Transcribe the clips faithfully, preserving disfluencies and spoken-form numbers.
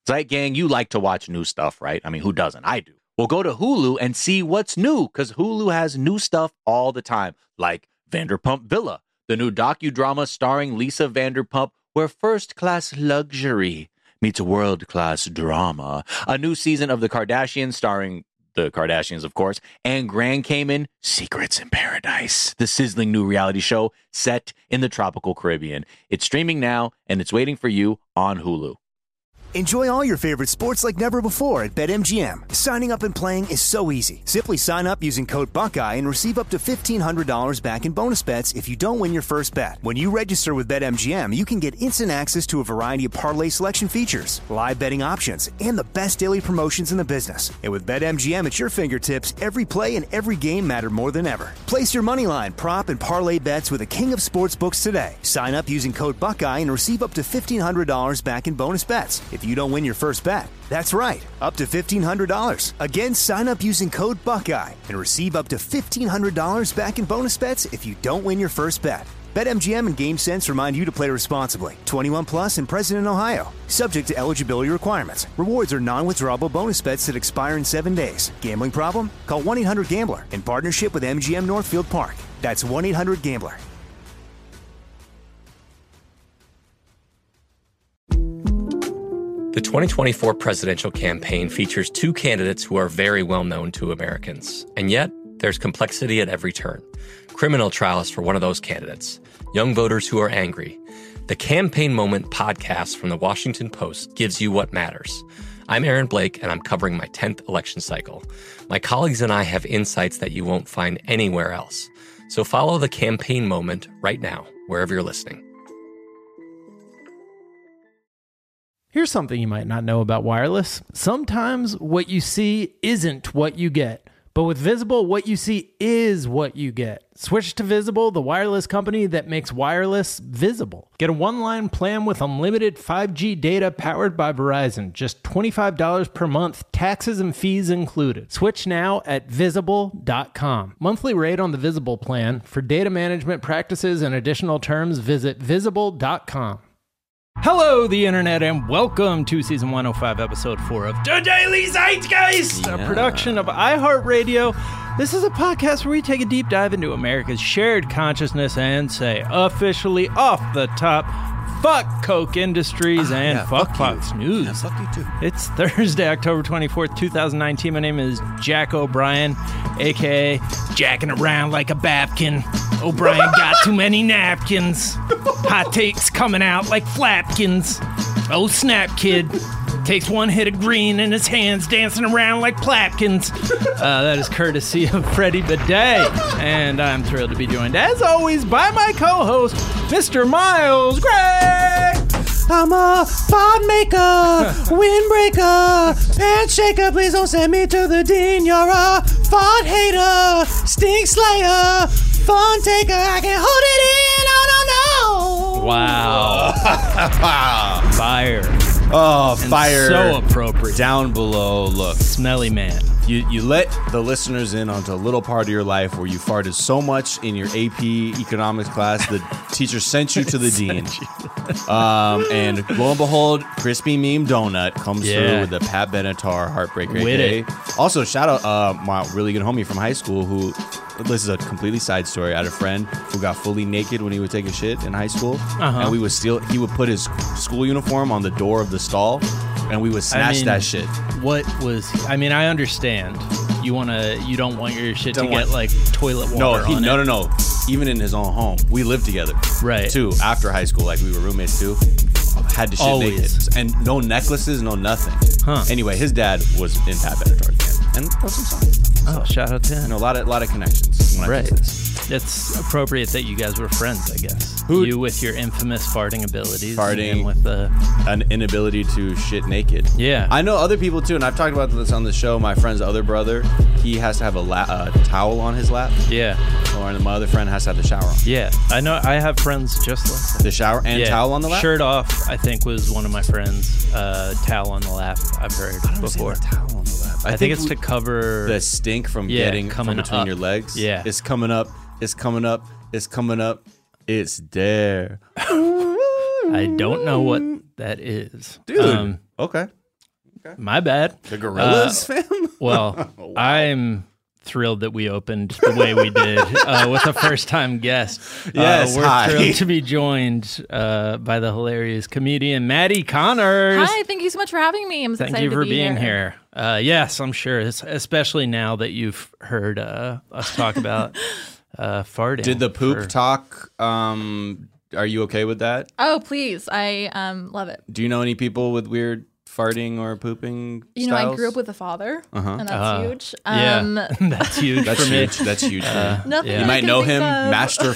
Zeit Gang, you like to watch new stuff, right? I mean, who doesn't? I do. Well, go to Hulu and see what's new, because Hulu has new stuff all the time, like Vanderpump Villa, the new docudrama starring Lisa Vanderpump, where first-class luxury meets world-class drama. A new season of The Kardashians starring the Kardashians, of course, and Grand Cayman, Secrets in Paradise, the sizzling new reality show set in the tropical Caribbean. It's streaming now, and it's waiting for you on Hulu. Enjoy all your favorite sports like never before at BetMGM. Signing up and playing is so easy. Simply sign up using code Buckeye and receive up to fifteen hundred dollars back in bonus bets if you don't win your first bet. When you register with BetMGM, you can get instant access to a variety of parlay selection features, live betting options, and the best daily promotions in the business. And with BetMGM at your fingertips, every play and every game matter more than ever. Place your moneyline, prop, and parlay bets with the king of sportsbooks today. Sign up using code Buckeye and receive up to fifteen hundred dollars back in bonus bets if you don't win your first bet. That's right, up to fifteen hundred dollars. Again, sign up using code Buckeye and receive up to fifteen hundred dollars back in bonus bets if you don't win your first bet. BetMGM and GameSense remind you to play responsibly. twenty-one plus and present in Ohio. Subject to eligibility requirements. Rewards are non-withdrawable bonus bets that expire in seven days. Gambling problem? Call one eight hundred gambler in partnership with M G M Northfield Park. That's one eight hundred gambler. The twenty twenty-four presidential campaign features two candidates who are very well known to Americans. And yet, there's complexity at every turn. Criminal trials for one of those candidates. Young voters who are angry. The Campaign Moment podcast from the Washington Post gives you what matters. I'm Aaron Blake, and I'm covering my tenth election cycle. My colleagues and I have insights that you won't find anywhere else. So follow The Campaign Moment right now, wherever you're listening. Here's something you might not know about wireless. Sometimes what you see isn't what you get. But with Visible, what you see is what you get. Switch to Visible, the wireless company that makes wireless visible. Get a one-line plan with unlimited five G data powered by Verizon. Just twenty-five dollars per month, taxes and fees included. Switch now at visible dot com. Monthly rate on the Visible plan. For data management practices and additional terms, visit visible dot com. Hello, the internet, and welcome to season one oh five, episode four of The Daily Zeitgeist, yeah. A production of iHeartRadio. This is a podcast where we take a deep dive into America's shared consciousness and say, officially off the top, fuck Koch Industries uh, and yeah, fuck, fuck Fox News. Yeah, fuck you too. It's Thursday, October twenty-fourth, twenty nineteen. My name is Jack O'Brien, a k a. Jacking around like a Babkin. O'Brien got too many napkins. Hot takes coming out like flapkins. Oh, snap, kid. Takes one hit of green in his hands, dancing around like plapkins. Uh, that is courtesy of Freddie Bidet. And I'm thrilled to be joined, as always, by my co-host, Mister Miles Gray. I'm a pod maker, windbreaker, pants shaker. Please don't send me to the dean. You're a fart hater, stink slayer, fun taker. I can hold it in. Oh, no, no. Wow. Wow. Fire. Oh, and fire. So appropriate. Down below, look. Smelly man. You you let the listeners in onto a little part of your life where you farted so much in your A P economics class, the teacher sent you to the dean. Um, and lo and behold, Crispy Meme Donut comes yeah. through with the Pat Benatar Heartbreaker. With it. Also, shout out uh, my really good homie from high school who, this is a completely side story. I had a friend who got fully naked when he would take a shit in high school. Uh-huh. And we would steal, he would put his school uniform on the door of the stall. And we would snatch I mean, that shit. What was? I mean, I understand. You wanna, you don't want your shit don't to want, get like toilet water. No, he, on no, it. no, no. Even in his own home, we lived together. Right. Too after high school, like we were roommates too. Had to shit Always. naked, and no necklaces, no nothing. Huh. Anyway, his dad was in Pat Benatar's band, and wrote some songs. Oh, shout out to him. You know, a lot of, lot of connections. When right. I this. It's appropriate that you guys were friends, I guess. Who, you with your infamous farting abilities. Farting. And with the an inability to shit naked. Yeah. I know other people too, and I've talked about this on the show. My friend's other brother, he has to have a, la- a towel on his lap. Yeah. Or my other friend has to have the shower on. Yeah. I know. I have friends just like that. The shower and yeah. towel on the lap? Shirt off, I think, was one of my friends. Uh, towel on the lap, I've heard I don't before. Towel on the lap. I, I think, think it's we, to cover the stink from yeah, getting coming from between up. your legs. Yeah. It's coming up. It's coming up. It's coming up. It's there. I don't know what that is. Dude. Um, okay. My bad. The Gorillas, fam? Well, I'm thrilled that we opened the way we did uh, with a first-time guest. Yes, uh, we're hi. thrilled to be joined uh, by the hilarious comedian Maddie Connors. Hi, thank you so much for having me. I'm so Thank excited you for to be being here. here. Uh, yes, I'm sure, es- especially now that you've heard uh, us talk about uh, farting. Did the poop for- talk, um, are you okay with that? Oh, please. I um, love it. Do you know any people with weird farting or pooping You know, styles? I grew up with a father, Uh-huh. and that's Uh, huge. Yeah, Um, that's huge That's for me. huge. That's huge. for you. Nothing Yeah. I You might can know think him, of. Master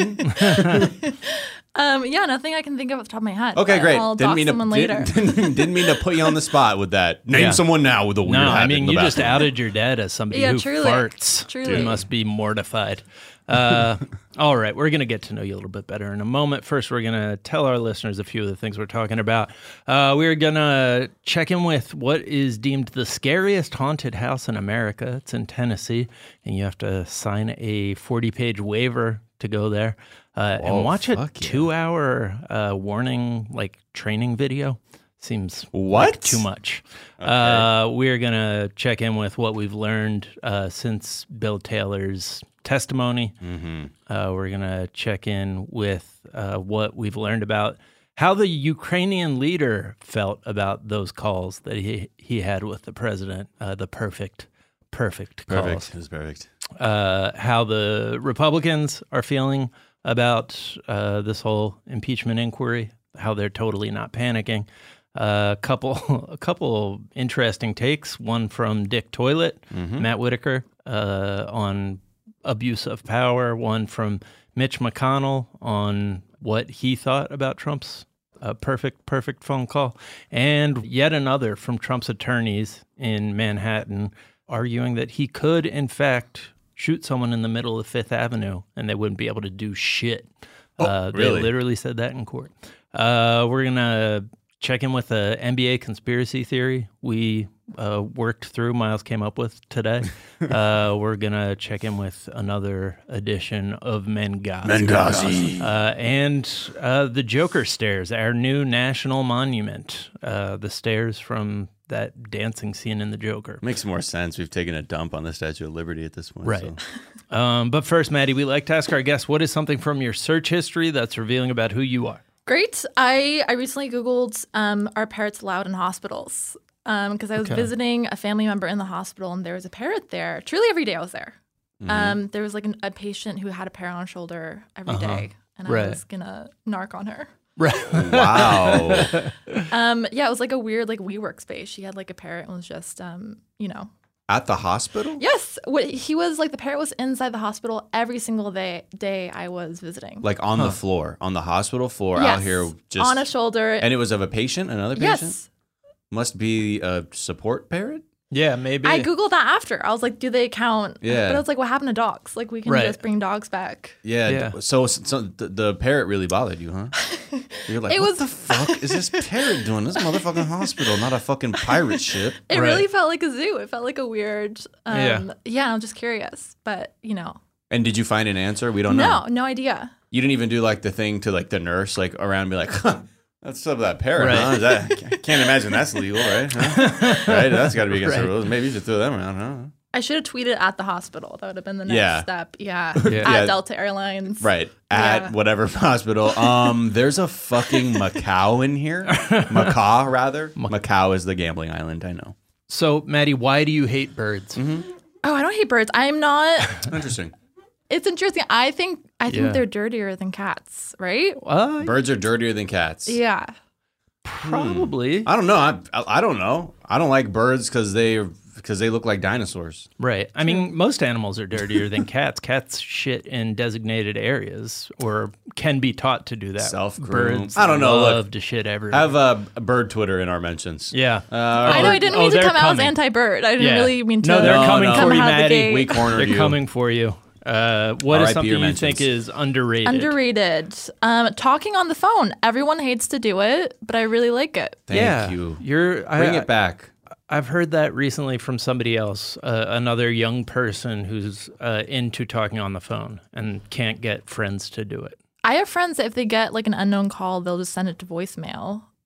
Fartman. Um, yeah, nothing I can think of off the top of my head. Okay, but great. I'll Didn't dox mean to someone later. didn't, didn't, didn't mean to put you on the spot with that. Name Yeah. someone now with a weird No, habit I mean, in the you just bathroom. outed your dad as somebody Yeah, who truly. farts. Truly. You must be mortified. Uh, all right, we're going to get to know you a little bit better in a moment. First, we're going to tell our listeners a few of the things we're talking about. Uh, we're going to check in with what is deemed the scariest haunted house in America. It's in Tennessee, and you have to sign a forty-page waiver to go there uh, Whoa, and watch a fuck yeah. two-hour uh, warning, like, training video. Seems What? like too much. Uh, we're going to check in with what we've learned uh, since Bill Taylor's testimony. Mm-hmm. Uh, we're going to check in with uh, what we've learned about how the Ukrainian leader felt about those calls that he, he had with the president, uh, the perfect, perfect calls. Perfect. It's perfect. Uh, how the Republicans are feeling about uh, this whole impeachment inquiry, how they're totally not panicking. A uh, couple, a couple interesting takes. One from Dick Toilet, Mm-hmm. Matt Whitaker, uh, on abuse of power. One from Mitch McConnell on what he thought about Trump's uh, perfect, perfect phone call, and yet another from Trump's attorneys in Manhattan, arguing that he could, in fact, shoot someone in the middle of Fifth Avenue and they wouldn't be able to do shit. Oh, uh, really? They literally said that in court. Uh, we're going to check in with the N B A conspiracy theory we uh, worked through, Miles came up with today. uh, we're going to check in with another edition of Benghazi. Benghazi. Uh, and uh, the Joker Stairs, our new national monument. Uh, the stairs from that dancing scene in The Joker. Makes more sense. We've taken a dump on the Statue of Liberty at this point. Right. So. Um, but first, Maddie, we like to ask our guests, what is something from your search history that's revealing about who you are? Great. I, I recently Googled um, are parrots allowed in hospitals? Because I was Okay. visiting a family member in the hospital and there was a parrot there. Truly every day I was there. Mm-hmm. Um, there was like an, a patient who had a parrot on her shoulder every day, Uh-huh. and Right. I was going to narc on her. Wow. Um, yeah, it was like a weird like WeWork space. She had like a parrot and was just, um, you know. At the hospital? Yes, what, he was like the parrot was inside the hospital every single day day I was visiting. Like on the floor, on the hospital floor yes, out here just on a shoulder. And it was of a patient, another patient? yes. Must be a support parrot? Yeah, maybe. I Googled that after. I was like, do they count? Yeah. But I was like, what happened to dogs? Like, we can Right. just bring dogs back. Yeah. Yeah. So, so the, the parrot really bothered you, huh? You're like, It what was- the fuck is this parrot doing? This is a motherfucking hospital, not a fucking pirate ship. It Right. really felt like a zoo. It felt like a weird, um, Yeah. yeah. yeah, I'm just curious. But, you know, And did you find an answer? We don't know. no, no idea. You didn't even do like the thing to like the nurse, like around and be like, huh, that's up that parrot, Right. huh? Is that, I can't imagine that's legal, right? Huh? Right? That's got to be against the Right. rules. Maybe you should throw them around, huh? I should have tweeted at the hospital. That would have been the next Yeah. step. Yeah. Yeah. At Yeah. Delta Airlines. Right. At Yeah. whatever hospital. Um, there's a fucking Macau in here. Macau, rather. Macau is the gambling island, I know. So, Maddie, why do you hate birds? Mm-hmm. Oh, I don't hate birds. I'm not. Interesting. It's interesting. I think I think Yeah. they're dirtier than cats, right? Uh, Birds are dirtier than cats. Yeah. probably. I don't know. I, I, I don't know. I don't like birds because they because they look like dinosaurs. Right. I mean, most animals are dirtier than cats. Cats shit in designated areas or can be taught to do that. Self-groom. Birds I don't know, look. love to shit everywhere. Have a, a bird Twitter in our mentions. yeah. Uh, I know or- I didn't oh, mean to they're come out as coming. anti-bird. I didn't Yeah. really mean to No, they're No, coming no. for come you, out of the Maddie. gate. We cornered They're you. coming for you. Uh, what is R I P something your you think mentions. is underrated? Underrated. Um, talking on the phone. Everyone hates to do it, but I really like it. Thank yeah. you. You're, Bring I, it back. I've heard that recently from somebody else, uh, another young person who's uh, into talking on the phone and can't get friends to do it. I have friends that if they get like an unknown call, they'll just send it to voicemail.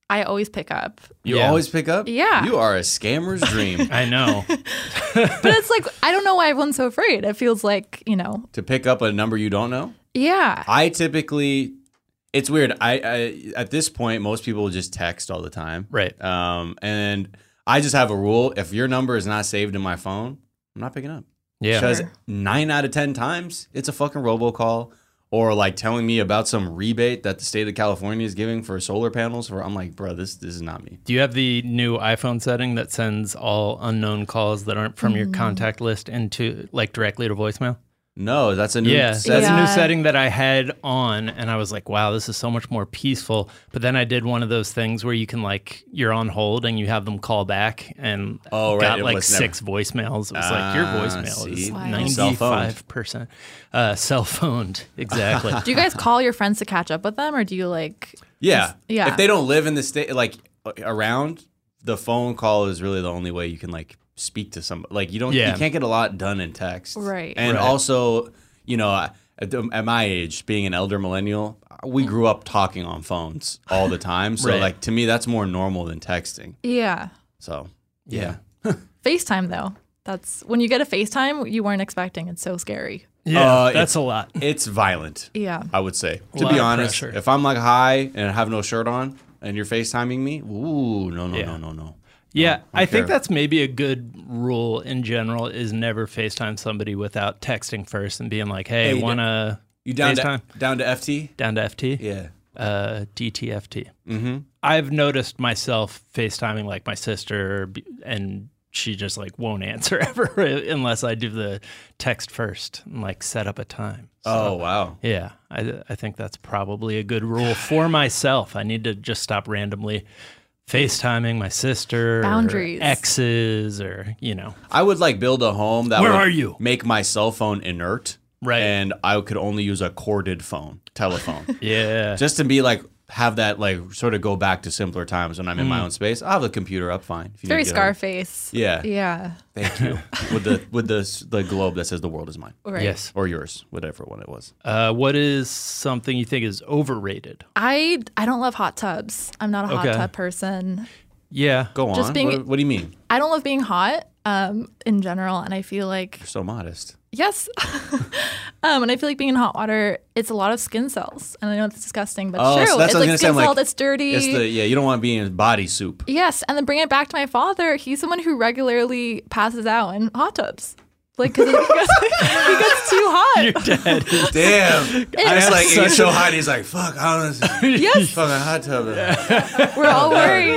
I always pick up. You Yeah. always pick up? Yeah. You are a scammer's dream. I know. But it's like, I don't know why everyone's so afraid. It feels like, you know, To pick up a number you don't know? yeah. I typically, it's weird. I, I at this point, most people just text all the time. Right. Um, and I just have a rule. If your number is not saved in my phone, I'm not picking up. Yeah. Because Sure. nine out of ten times, it's a fucking robocall or like telling me about some rebate that the state of California is giving for solar panels. For I'm like, bro, this this is not me. Do you have the new iPhone setting that sends all unknown calls that aren't from your contact list into like directly to voicemail? No, that's a new Yeah, setting. that's a new Yeah. setting that I had on, and I was like, wow, this is so much more peaceful. But then I did one of those things where you can like, you're on hold and you have them call back, and Oh, right, got it like was never- six voicemails. It was like, your Ah, voicemail is see? Wow. ninety-five percent uh, cell phoned. Exactly. Do you guys call your friends to catch up with them, or do you like? Yeah. Yeah. If they don't live in the state, like around, the phone call is really the only way you can like speak to somebody. Like you don't, Yeah. you can't get a lot done in text. Right. And Right. also, you know, at, the, at my age, being an elder millennial, we grew up talking on phones all the time. So Right. like to me, that's more normal than texting. Yeah. So yeah. FaceTime though. That's when you get a FaceTime you weren't expecting. It's so scary. Yeah, Uh, that's it's- a lot. It's violent. Yeah. I would say. A To lot be of honest, pressure. if I'm like high and I have no shirt on and you're FaceTiming me, ooh, no, no, Yeah. no, no, no. Yeah, I I don't think care. that's maybe a good rule in general is never FaceTime somebody without texting first and being like, hey, Hey, you want to You down FaceTime? to down to F T? down to F T? Yeah. Uh, D T F T. Mm-hmm. I've noticed myself FaceTiming like my sister, b- and she just like won't answer ever unless I do the text first and like set up a time. Oh wow. Yeah, I, I think that's probably a good rule for myself. I need to just stop randomly FaceTiming my sister, Boundaries. or exes, or you know, I would like build a home that Where would are you? make my cell phone inert. Right. And I could only use a corded phone, telephone. yeah, Just to be like have that like sort of go back to simpler times when I'm in my Mm. own space. I'll have the computer up fine. If you Very need to get on- Scarface. Yeah. Yeah. Thank you. with the with the the globe that says the world is mine. Right. yes. Or yours, whatever one it was. Uh, what is something you think is overrated? I I don't love hot tubs. I'm not a hot Okay. tub person. Yeah, Go on. Just being- what, what do you mean? I don't love being hot um, in general, and I feel like You're so modest. yes, um, and I feel like being in hot water, it's a lot of skin cells, and I know it's disgusting, but Oh, it's so true. that's It's what I was like gonna say, skin I'm like, cell that's dirty. It's the yeah, you don't want to be in body soup. Yes, and then bring it back to my father. He's someone who regularly passes out in hot tubs, like because he gets, he gets too hot. you're dead. Damn. I was like, such it's so hot. He's like, fuck, I don't know. Yes, Fucking hot tub. we're all worried.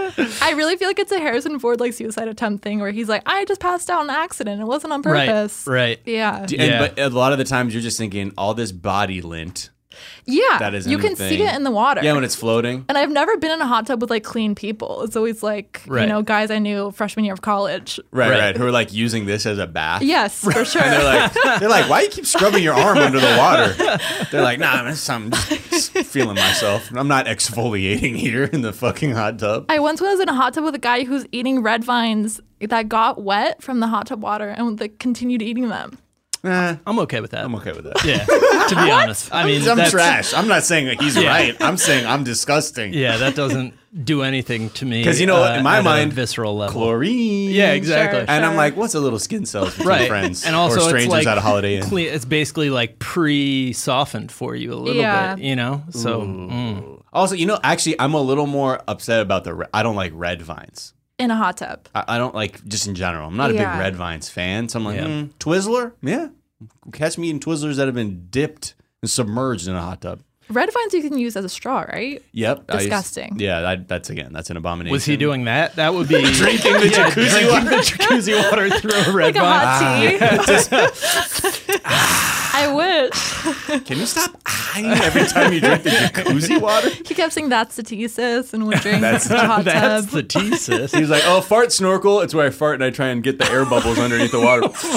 I really feel like it's a Harrison Ford like suicide attempt thing where he's like, I just passed out in an accident. It wasn't on Right, purpose. right. Yeah. And, Yeah. But a lot of the times you're just thinking all this body lint. Yeah. That isn't you a can see thing. it in the water. Yeah, when it's floating. And I've never been in a hot tub with like clean people. It's always like, Right. you know, guys I knew freshman year of college. Right, Right. right. Who are like using this as a bath. Yes, for sure. And they're like, they're like, why you keep scrubbing your arm under the water? They're like, nah, man, I'm just feeling myself. I'm not exfoliating here in the fucking hot tub. I once was in a hot tub with a guy who's eating red vines that got wet from the hot tub water and like, continued eating them. Eh, I'm okay with that. I'm okay with that. Yeah, to be honest. I mean, I'm that's- trash. I'm not saying that he's Yeah. right. I'm saying I'm disgusting. Yeah, that doesn't do anything to me. 'Cause you know what? In my at a mind, visceral level. Chlorine. Yeah, exactly. Sure. And I'm like, what's a little skin cells between Right, friends and also or it's strangers like at a Holiday Inn? Clean, it's basically like pre-softened for you a little Yeah. bit, you know. So mm. Also, you know, actually, I'm a little more upset about the. Re- I don't like red vines. In a hot tub. I, I don't like just in general. I'm not a Yeah. big red vines fan. So I'm like, Yeah. hmm, Twizzler, yeah, catch me eating Twizzlers that have been dipped and submerged in a hot tub. Red vines you can use as a straw, right? Yep, I used- Disgusting. yeah, that, that's again, that's an abomination. was he doing that? That would be Drinking the yeah, jacuzzi drinking water? the jacuzzi water through a red Like a vine. hot tea. I wish. Can you stop eyeing every time you drink the jacuzzi water? He kept saying that's the thesis and would drink That's- the hot That's tub. the tea, sis. He's like, oh, fart snorkel. It's where I fart and I try and get the air bubbles underneath the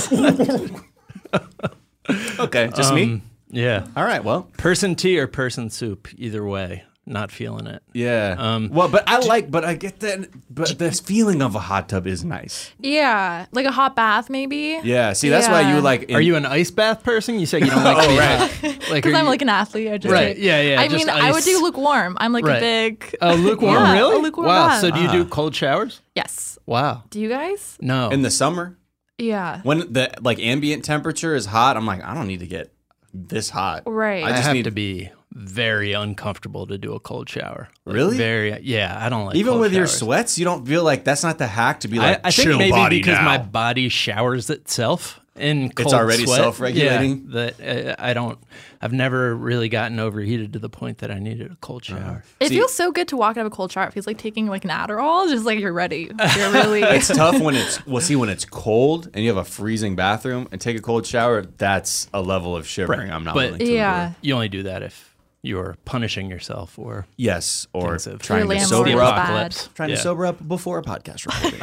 water. Okay, just me. Um, Yeah. All right, well, Person tea or person soup, either way. not feeling it. Yeah. Um, well, but I like, but I get that. But this feeling of a hot tub is nice. Yeah, like a hot bath maybe. Yeah. See, that's why Yeah. you like. In, Are you an ice bath person? You said you don't like to be hot. Like, Because are I'm you- like an athlete. I just Right, like- yeah, yeah, I just mean, I would ice. do lukewarm. I'm like Right. a big. Oh, lukewarm, Yeah, really? a lukewarm wow. bath. So do you Ah. do cold showers? Yes. Wow. Do you guys? No. in the summer Yeah. when the like ambient temperature is hot? I'm like, I don't need to get this hot. Right. I I just have need to be very uncomfortable to do a cold shower. Like, Really? Very. Yeah, I don't like Even cold with your showers. sweats, you don't feel like that's not the hack to be like I, I think chill maybe body because now. my body showers itself in cold already sweat. self-regulating? Yeah, that uh, I don't. I've never really gotten overheated to the point that I needed a cold shower. It See- feels so good to walk out of a cold shower. It feels like taking like an Adderall. Just like you're ready. You're really. It's tough when it's well. See, when it's cold and you have a freezing bathroom and take a cold shower, that's a level of shivering I'm not But- willing to Yeah. endure. You only do that if you're punishing yourself or Yes, or Things of- trying Your to landlord sober is up. bad. apocalypse. Trying Yeah. to sober up before a podcast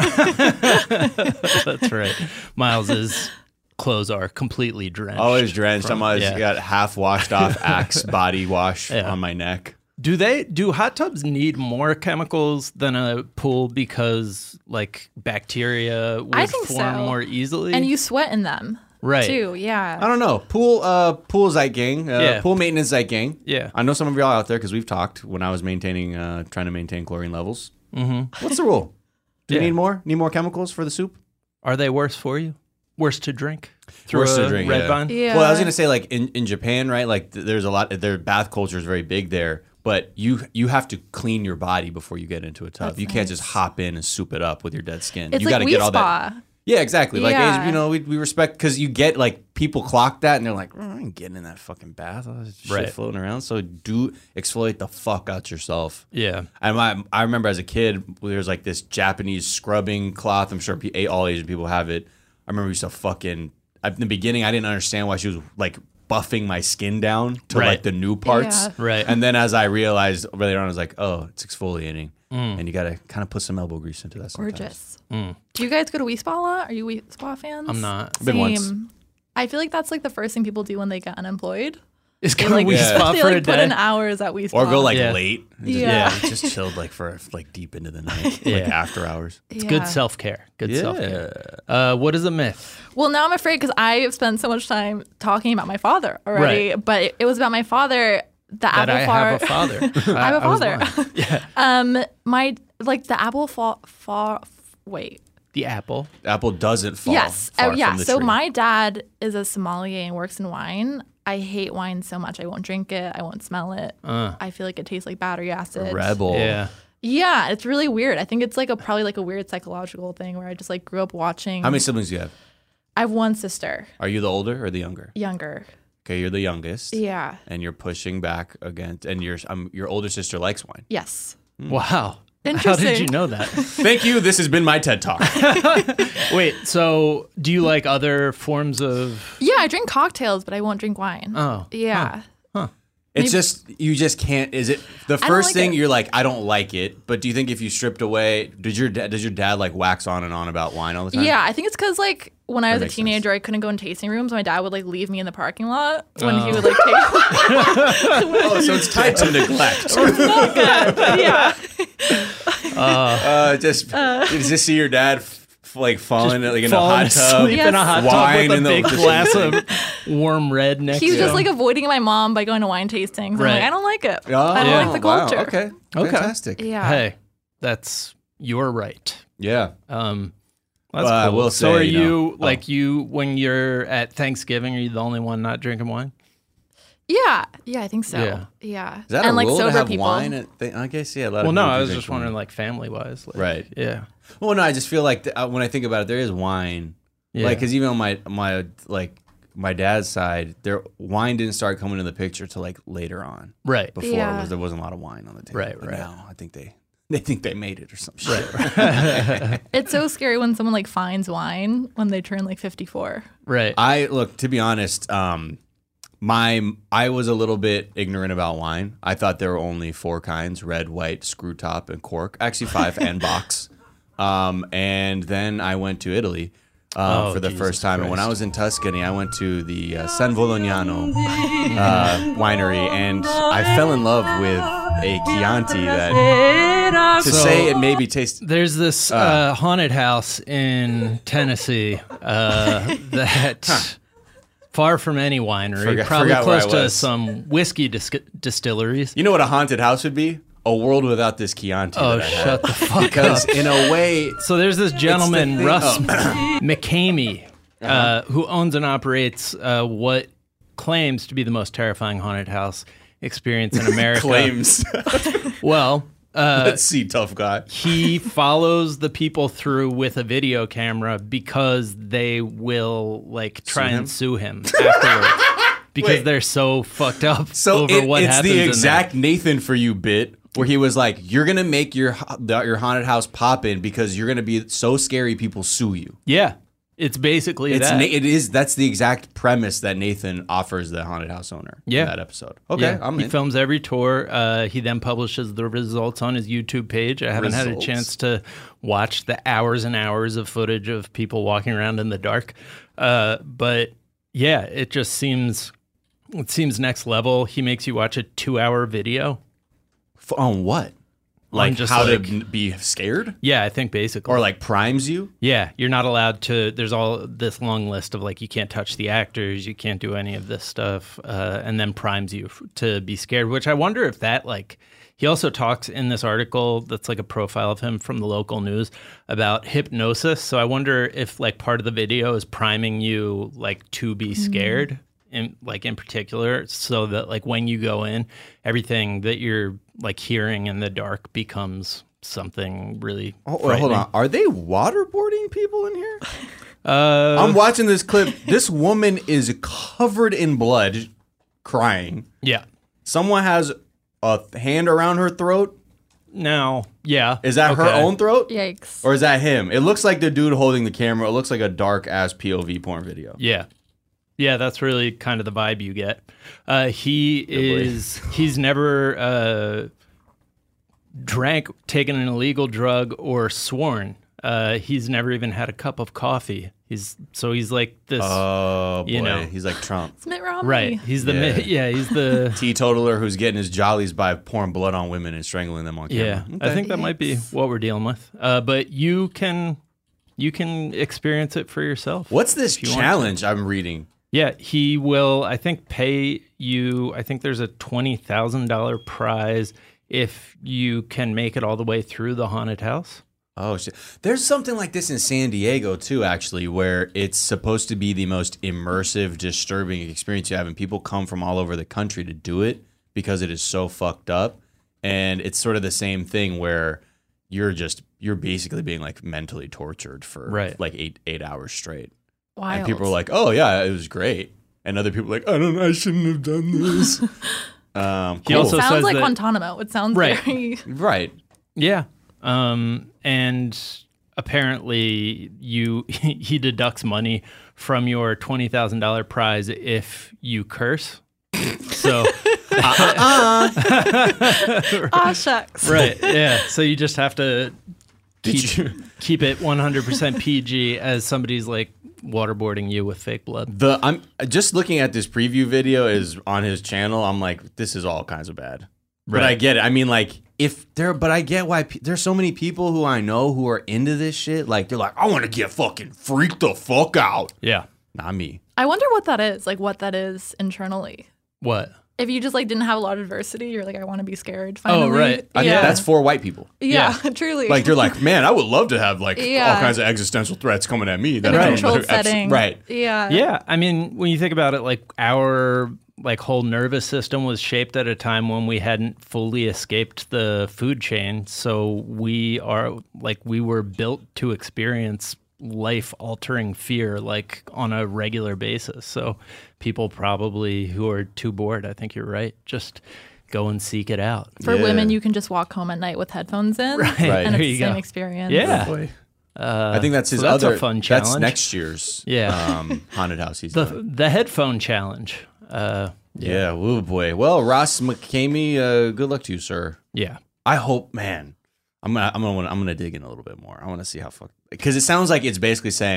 recording. That's right. Miles's clothes are completely drenched. Always drenched. from- I'm always yeah. got half washed off Axe body wash Yeah. on my neck. Do they do hot tubs need more chemicals than a pool because like bacteria would I think form so. more easily? and you sweat in them. Right. Too. Yeah. I don't know. Pool, uh, pool Zeitgang. Uh, Yeah. Pool maintenance Zeitgang. Yeah. I know some of y'all out there because we've talked when I was maintaining, uh, trying to maintain chlorine levels. Mm-hmm. What's the rule? Do Yeah. you need more? Need more chemicals for the soup? Are they worse for you? Worse to drink? Through Worse to a drink, red yeah. vine? Yeah. Well, I was gonna say like in, in Japan, right? Like th- there's a lot. Their bath culture is very big there, but you you have to clean your body before you get into a tub. That's you can't nice. just hop in and soup it up with your dead skin. It's you like gotta we get all spa. that. Yeah, exactly. Like Yeah. Asian, you know, we, we respect because you get like people clock that and they're like, oh, I ain't getting in that fucking bath. All this shit Right. floating around. So do exfoliate the fuck out yourself. Yeah. And I, I remember as a kid, there was like this Japanese scrubbing cloth. I'm sure pe- all Asian people have it. I remember we used to fucking, in the beginning, I didn't understand why she was like buffing my skin down to Right. like the new parts. Yeah. Right. And then as I realized later on, I was like, oh, it's exfoliating. Mm. And you got to kind of put some elbow grease into that sometimes. Gorgeous. Do you guys go to Wii Spa a lot? Are you Wii Spa fans? I'm not. Been once. Same. I feel like that's like the first thing people do when they get unemployed. It's They going like, to Yeah. spot they for like a put day. in hours at Wii Spa. Or go like Yeah. late. And just, Yeah. yeah. Just chilled like for like deep into the night, like Yeah. after hours. It's Yeah. good self care. Good Yeah. self care. Uh, what is a myth? Well, now I'm afraid because I have spent so much time talking about my father already. But it, it was about my father. The That apple I far. have a father. I have a was father. lying. Yeah. um, my like the apple fall. Far. Wait. The apple. The apple doesn't fall. Yes. Far Oh, yeah. From the So tree. my dad is a sommelier and works in wine. I hate wine so much. I won't drink it. I won't smell it. Uh. I feel like it tastes like battery acid. rebel. Yeah. Yeah, it's really weird. I think it's like a probably like a weird psychological thing where I just like grew up watching. How many siblings do you have? I have one sister, Are you the older or the younger? younger. Okay, you're the youngest. Yeah. And you're pushing back against, and your um, your older sister likes wine. Yes. Wow. How did Interesting. you know that? Thank you. This has been my TED Talk. Wait, so do you like other forms of. Yeah, I drink cocktails, but I won't drink wine. Oh. Yeah. It's just you just can't. Is it the don't first like thing it. you're like I don't like it? But do you think if you stripped away, did your dad, does your dad like wax on and on about wine all the time? Yeah, I think it's because like when I was a makes teenager, I couldn't go in tasting rooms. My dad would like leave me in the parking lot when Oh. he would like taste. Oh, so it's tied to neglect. yeah. Uh, just you just see your dad f- like falling like in a Falling hot tub. asleep in a Yes. hot tub Wine with a in the- big just- glass of warm red next He was to just him. like avoiding my mom by going to wine tastings. I'm Right. like, I don't like it. Oh, I don't Yeah. like the wow, culture. Okay. Okay. Fantastic. Yeah. Hey, that's your right. Yeah. Um, that's Well, I cool. will so are say, you you, know- oh. like you when you're at Thanksgiving? Are you the only one not drinking wine? Yeah. Yeah, I think so. Yeah. Yeah. Is that and a like rule sober to have people. wine? At th- I guess yeah. A lot of Well, no, people I do was drink just wondering, wine. like family wise, like, Right. Yeah, Well, no, I just feel like th- uh, when I think about it, there is wine. yeah. Like, because even on my my like my dad's side, there wine didn't start coming into the picture till like later on. right. Before Yeah. it was, there wasn't a lot of wine on the table. Right, But right. now I think they they think they made it or some shit. It's so scary when someone like finds wine when they turn like fifty-four. Right. I look to be honest. Um, my I was a little bit ignorant about wine. I thought there were only four kinds: red, white, screw top, and cork. Actually, five and box. Um, and then I went to Italy. uh, Oh, for the Jesus first time. And when I Christ. was in Tuscany, I went to the uh, San Volognano uh, winery, and I fell in love with a Chianti that, to So- say it maybe tastes. There's this uh, haunted house in Tennessee uh, that, far from any winery, Forgot- probably forgot where close I to was. some whiskey dis- distilleries. You know what a haunted house would be? A world without this Chianti. Oh, that I had. shut the fuck Because up. in a way, So there's this gentleman, thing- Russ oh. McCamey, uh, who owns and operates uh, what claims to be the most terrifying haunted house experience in America. claims. Well, uh, Let's see, tough guy. he follows the people through with a video camera because they will like try Sue and him? sue him afterwards because Wait. they're so fucked up So over it- what it's happens the in exact there. Nathan for you bit where he was like, "You're gonna make your ha- the- your haunted house pop in because you're gonna be so scary people sue you." Yeah, it's basically It's that. Na- it is that's the exact premise that Nathan offers the haunted house owner. Yeah. in that episode. Okay, Yeah, I'm he in. films every tour. Uh, he then publishes the results on his YouTube page. I haven't had a Results? chance to watch the hours and hours of footage of people walking around in the dark. Uh, but yeah, it just seems it seems next level. He makes you watch a two-hour video. F- on what? Like just how like- to n- be scared, Yeah, I think basically. or like primes you. Yeah, you're not allowed to. There's all this long list of like you can't touch the actors, you can't do any of this stuff, uh, and then primes you f- to be scared. Which I wonder if that like he also talks in this article that's like a profile of him from the local news about hypnosis. So I wonder if like part of the video is priming you like to be scared. In, like in particular, so that like when you go in, everything that you're like hearing in the dark becomes something really. Oh, wait, hold frightening. on. Are they waterboarding people in here? Uh, I'm watching this clip. This woman is covered in blood, crying. yeah. Someone has a hand around her throat. Now, yeah. Is that her Okay. own throat? Yikes. Or is that him? It looks like the dude holding the camera. It looks like a dark ass P O V porn video. Yeah. Yeah, that's really kind of the vibe you get. Uh, he is, he's never uh, drank, taken an illegal drug, or sworn. Uh, he's never even had a cup of coffee. He's so he's like this, Oh boy, You know. he's like Trump, It's Mitt Romney. right? He's the Yeah. yeah, yeah he's the teetotaler who's getting his jollies by pouring blood on women and strangling them on yeah. camera. I think that might be what we're dealing with. Uh, but you can you can experience it for yourself. What's this you want to. challenge I'm reading? Yeah, he will, I think, pay you. I think there's a twenty thousand dollars prize if you can make it all the way through the haunted house. Oh shit! There's something like this in San Diego too, actually, where it's supposed to be the most immersive, disturbing experience you have, and people come from all over the country to do it because it is so fucked up. And it's sort of the same thing where you're just you're basically being like mentally tortured for Right. like eight eight hours straight. Wild. And people are like, "Oh yeah, it was great," and other people are like, "I don't, I shouldn't have done this." um, He cool. also sounds says like that- Guantanamo. It sounds Right. very. right. Yeah. Um, and apparently you he deducts money from your twenty thousand dollars prize if you curse. So Ah, shucks. right, yeah. So you just have to Did keep, you? keep it one hundred percent P G as somebody's like waterboarding you with fake blood. The I'm just looking at this preview video is on his channel. I'm like, this is all kinds of bad. But Right. I get it. I mean, like, if there, but I get why pe- there's so many people who I know who are into this shit. Like, they're like, I want to get fucking freaked the fuck out. Yeah. Not me. I wonder what that is. Like what that is internally. What? If you just like didn't have a lot of adversity, you're like, I want to be scared. Oh, Finally. right. I yeah. think that's for white people. yeah, truly. Like, they're like, man, I would love to have like all Yeah. kinds of existential threats coming at me. in a I don't- controlled abs- setting. Right. Yeah. Yeah, I mean, when you think about it, like our like whole nervous system was shaped at a time when we hadn't fully escaped the food chain, so we are like we were built to experience life-altering fear like on a regular basis. So people probably who are too bored, I think you're right, just go and seek it out. For Yeah. women, you can just walk home at night with headphones in. Right. And There it's you the same go. experience. Yeah. Boy. Uh, I think that's his so that's a other fun That's challenge. next year's Yeah. um, haunted house. He's the done. the headphone challenge. Uh, Yeah. Oh boy. Well, Ross McCamey, uh, good luck to you, sir. yeah. I hope, man. I'm gonna, I'm gonna, I'm gonna dig in a little bit more. I want to see how fuck because it sounds like it's basically saying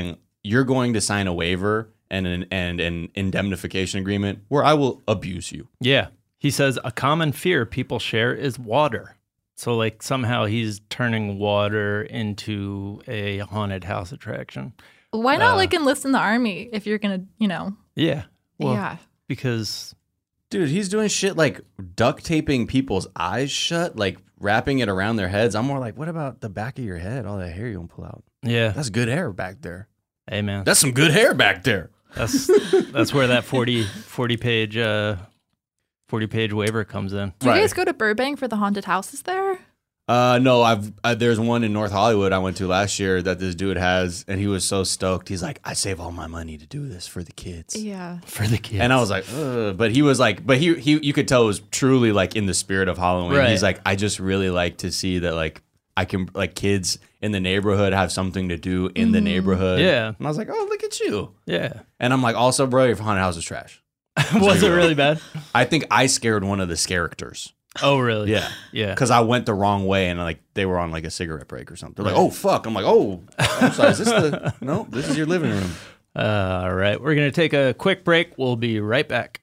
you're going to sign a waiver and an and an indemnification agreement where I will abuse you. Yeah. He says a common fear people share is water. So like somehow he's turning water into a haunted house attraction. Why not Uh, like enlist in the army if you're gonna, you know? Yeah. Well, yeah. because Dude, he's doing shit like duct taping people's eyes shut, like wrapping it around their heads. I'm more like, what about the back of your head? All that hair you gonna pull out? yeah. That's good hair back there. Hey man. That's some good hair back there. That's that's where that forty, forty page uh forty page waiver comes in. Do you Right. guys go to Burbank for the haunted houses there? Uh, no, I've uh, there's one in North Hollywood I went to last year that this dude has, and he was so stoked. He's like, I save all my money to do this for the kids. Yeah. For the kids. And I was like, Ugh. But he was like, but he he you could tell it was truly like in the spirit of Halloween. Right. He's like, I just really like to see that like I can like kids in the neighborhood have something to do in the neighborhood. Yeah. And I was like, oh, look at you. Yeah. And I'm like, also, bro, your haunted house is trash. Was it really bad? I think I scared one of the characters. Oh really? Yeah. Yeah. Because I went the wrong way and like they were on like a cigarette break or something. They're like, oh, fuck. I'm like, oh, I'm sorry. Is this the, no, this is your living room. Uh, all right. We're going to take a quick break. We'll be right back.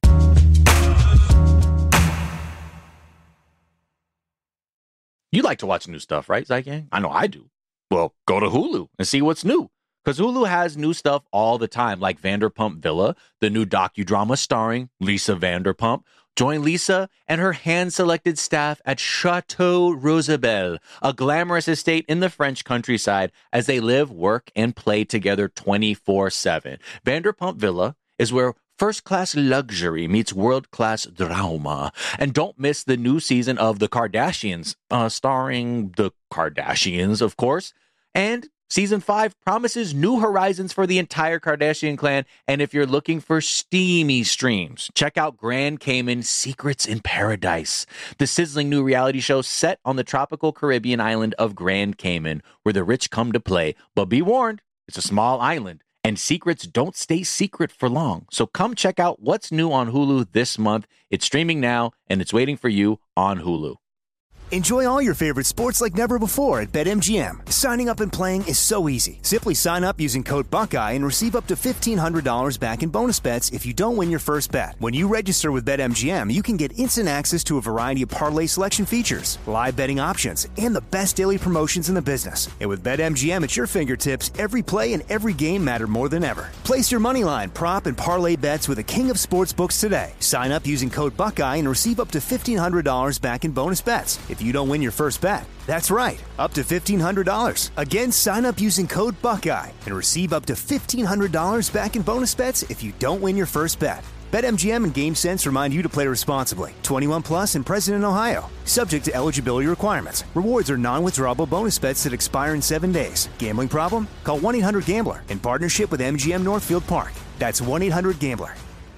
You like to watch new stuff, right, Zygang? I know I do. Well, go to Hulu and see what's new. Because Hulu has new stuff all the time, like Vanderpump Villa, the new docudrama starring Lisa Vanderpump. Join Lisa and her hand-selected staff at Chateau Rosabelle, a glamorous estate in the French countryside, as they live, work, and play together twenty-four seven. Vanderpump Villa is where first-class luxury meets world-class drama. And don't miss the new season of The Kardashians, uh, starring the Kardashians, of course. And Season five promises new horizons for the entire Kardashian clan. And if you're looking for steamy streams, check out Grand Cayman Secrets in Paradise, the sizzling new reality show set on the tropical Caribbean island of Grand Cayman, where the rich come to play. But be warned, it's a small island, and secrets don't stay secret for long. So come check out what's new on Hulu this month. It's streaming now, and it's waiting for you on Hulu. Enjoy all your favorite sports like never before at BetMGM. Signing up and playing is so easy. Simply sign up using code Buckeye and receive up to fifteen hundred dollars back in bonus bets if you don't win your first bet. When you register with BetMGM, you can get instant access to a variety of parlay selection features, live betting options, and the best daily promotions in the business. And with BetMGM at your fingertips, every play and every game matter more than ever. Place your moneyline, prop, and parlay bets with the king of sportsbooks today. Sign up using code Buckeye and receive up to fifteen hundred dollars back in bonus bets if you don't win your first bet. That's right, up to fifteen hundred dollars. Again, sign up using code Buckeye and receive up to fifteen hundred dollars back in bonus bets if you don't win your first bet. BetMGM and GameSense remind you to play responsibly. twenty-one plus and present in Ohio. Subject to eligibility requirements. Rewards are non-withdrawable bonus bets that expire in seven days. Gambling problem? Call one eight hundred gambler in partnership with M G M Northfield Park. That's one eight hundred gambler.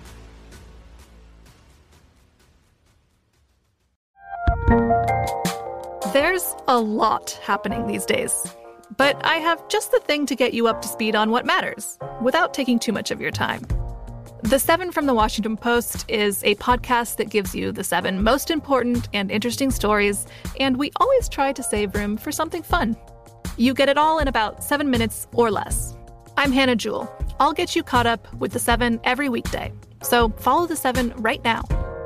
There's a lot happening these days, but I have just the thing to get you up to speed on what matters without taking too much of your time. The Seven from the Washington Post is a podcast that gives you the seven most important and interesting stories, and we always try to save room for something fun. You get it all in about seven minutes or less. I'm Hannah Jewell. I'll get you caught up with the seven every weekday, so follow the seven right now.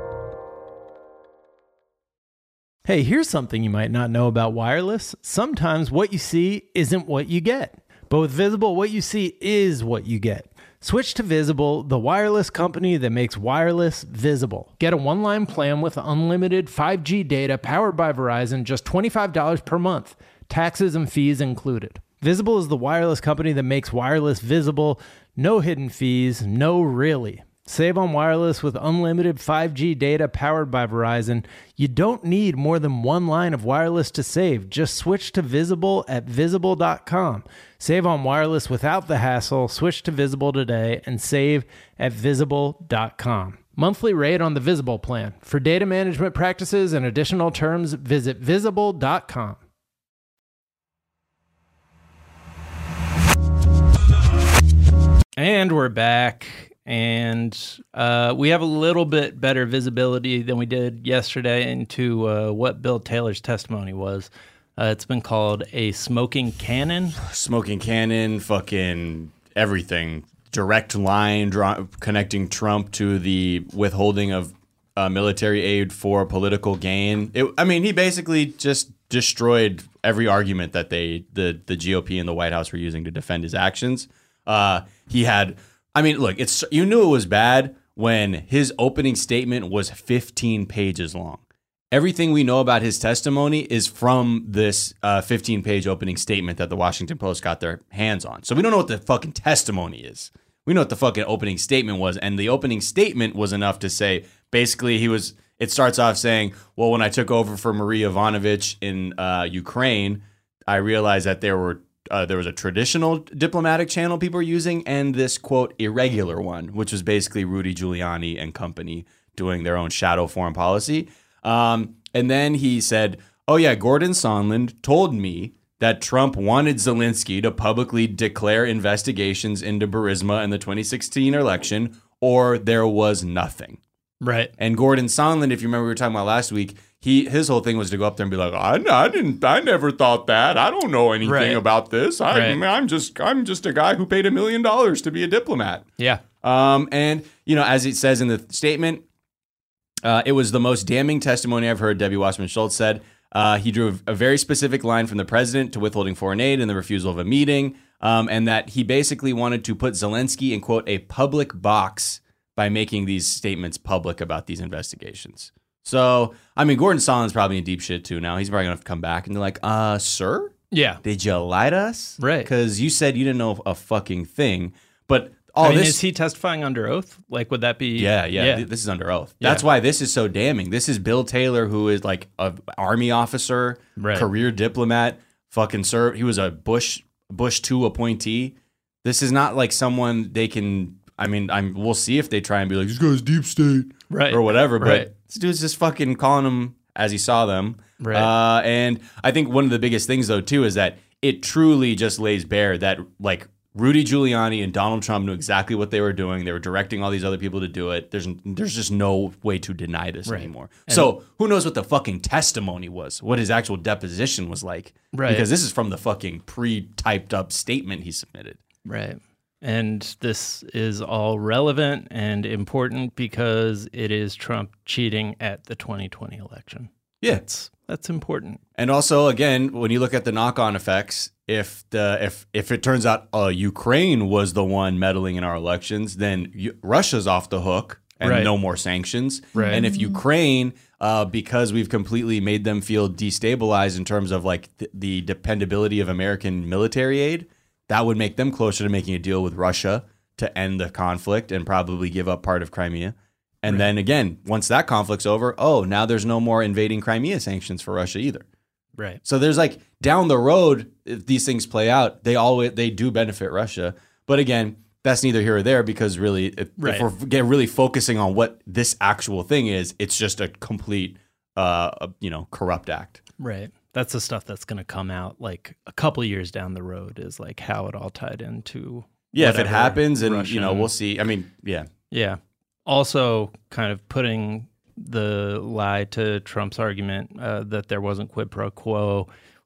Hey, here's something you might not know about wireless. Sometimes what you see isn't what you get. But with Visible, what you see is what you get. Switch to Visible, the wireless company that makes wireless visible. Get a one-line plan with unlimited five G data powered by Verizon, just twenty-five dollars per month. Taxes and fees included. Visible is the wireless company that makes wireless visible. No hidden fees, no really. Save on wireless with unlimited five G data powered by Verizon. You don't need more than one line of wireless to save. Just switch to Visible at visible dot com. Save on wireless without the hassle. Switch to Visible today and save at visible dot com. Monthly rate on the Visible plan. For data management practices and additional terms, visit visible dot com. And we're back. And uh, we have a little bit better visibility than we did yesterday into uh, what Bill Taylor's testimony was. Uh, it's been called a smoking cannon. Smoking cannon, fucking everything. Direct line draw, connecting Trump to the withholding of uh, military aid for political gain. It, I mean, he basically just destroyed every argument that they the the G O P and the White House were using to defend his actions. Uh, he had, I mean, look, it's you knew it was bad when his opening statement was fifteen pages long. Everything we know about his testimony is from this uh, fifteen-page opening statement that the Washington Post got their hands on. So we don't know what the fucking testimony is. We know what the fucking opening statement was, and the opening statement was enough to say, basically, he was. It starts off saying, well, when I took over for Marie Yovanovitch in uh, Ukraine, I realized that there were uh, there was a traditional diplomatic channel people were using and this, quote, irregular one, which was basically Rudy Giuliani and company doing their own shadow foreign policy. Um, and then he said, oh, yeah, Gordon Sondland told me that Trump wanted Zelensky to publicly declare investigations into Burisma in the twenty sixteen election, or there was nothing. Right. And Gordon Sondland, if you remember we were talking about last week, he his whole thing was to go up there and be like, I, I didn't, I never thought that. I don't know anything right. about this. I, right. I'm just, I'm just a guy who paid a million dollars to be a diplomat. Yeah. Um, and you know, as it says in the statement, uh, it was the most damning testimony I've heard. Debbie Wasserman Schultz said. Uh, he drew a very specific line from the president to withholding foreign aid and the refusal of a meeting, um, and that he basically wanted to put Zelensky in, quote, a public box by making these statements public about these investigations. So, I mean, Gordon Sondland's probably in deep shit, too, now. He's probably going to come back and they're like, uh, sir? Yeah. Did you lie to us? Right. Because you said you didn't know a fucking thing, but... All I mean, this, is he testifying under oath? Like, would that be? Yeah, yeah. yeah. th- This is under oath. Yeah. That's why this is so damning. This is Bill Taylor, who is like an army officer, Right. career diplomat, fucking served. He was a Bush Bush two appointee. This is not like someone they can. I mean, I'm. We'll see if they try and be like, this guy's deep state, Right. or whatever. But Right. this dude's just fucking calling them as he saw them. Right. Uh, and I think one of the biggest things though too is that it truly just lays bare that like. Rudy Giuliani and Donald Trump knew exactly what they were doing. They were directing all these other people to do it. There's there's just no way to deny this Right. anymore. And so who knows what the fucking testimony was, what his actual deposition was like. Right. Because this is from the fucking pre-typed up statement he submitted. Right. And this is all relevant and important because it is Trump cheating at the twenty twenty election. Yeah. That's, that's important. And also, again, when you look at the knock-on effects, if the if if it turns out uh, Ukraine was the one meddling in our elections, then you, Russia's off the hook and Right. no more sanctions. Right. And if Ukraine, uh, because we've completely made them feel destabilized in terms of like th- the dependability of American military aid, that would make them closer to making a deal with Russia to end the conflict and probably give up part of Crimea. And then again, once that conflict's over, oh, now there's no more invading Crimea sanctions for Russia either. Right. So there's like down the road, if these things play out, they always they do benefit Russia. But again, that's neither here or there because really, if, Right. if we're get really focusing on what this actual thing is, it's just a complete, uh, you know, corrupt act. Right. That's the stuff that's going to come out like a couple years down the road is like how it all tied into. Yeah, if it whatever happens, and you know, Russian- we'll see. I mean, yeah, Yeah. Also, kind of putting the lie to Trump's argument uh, that there wasn't quid pro quo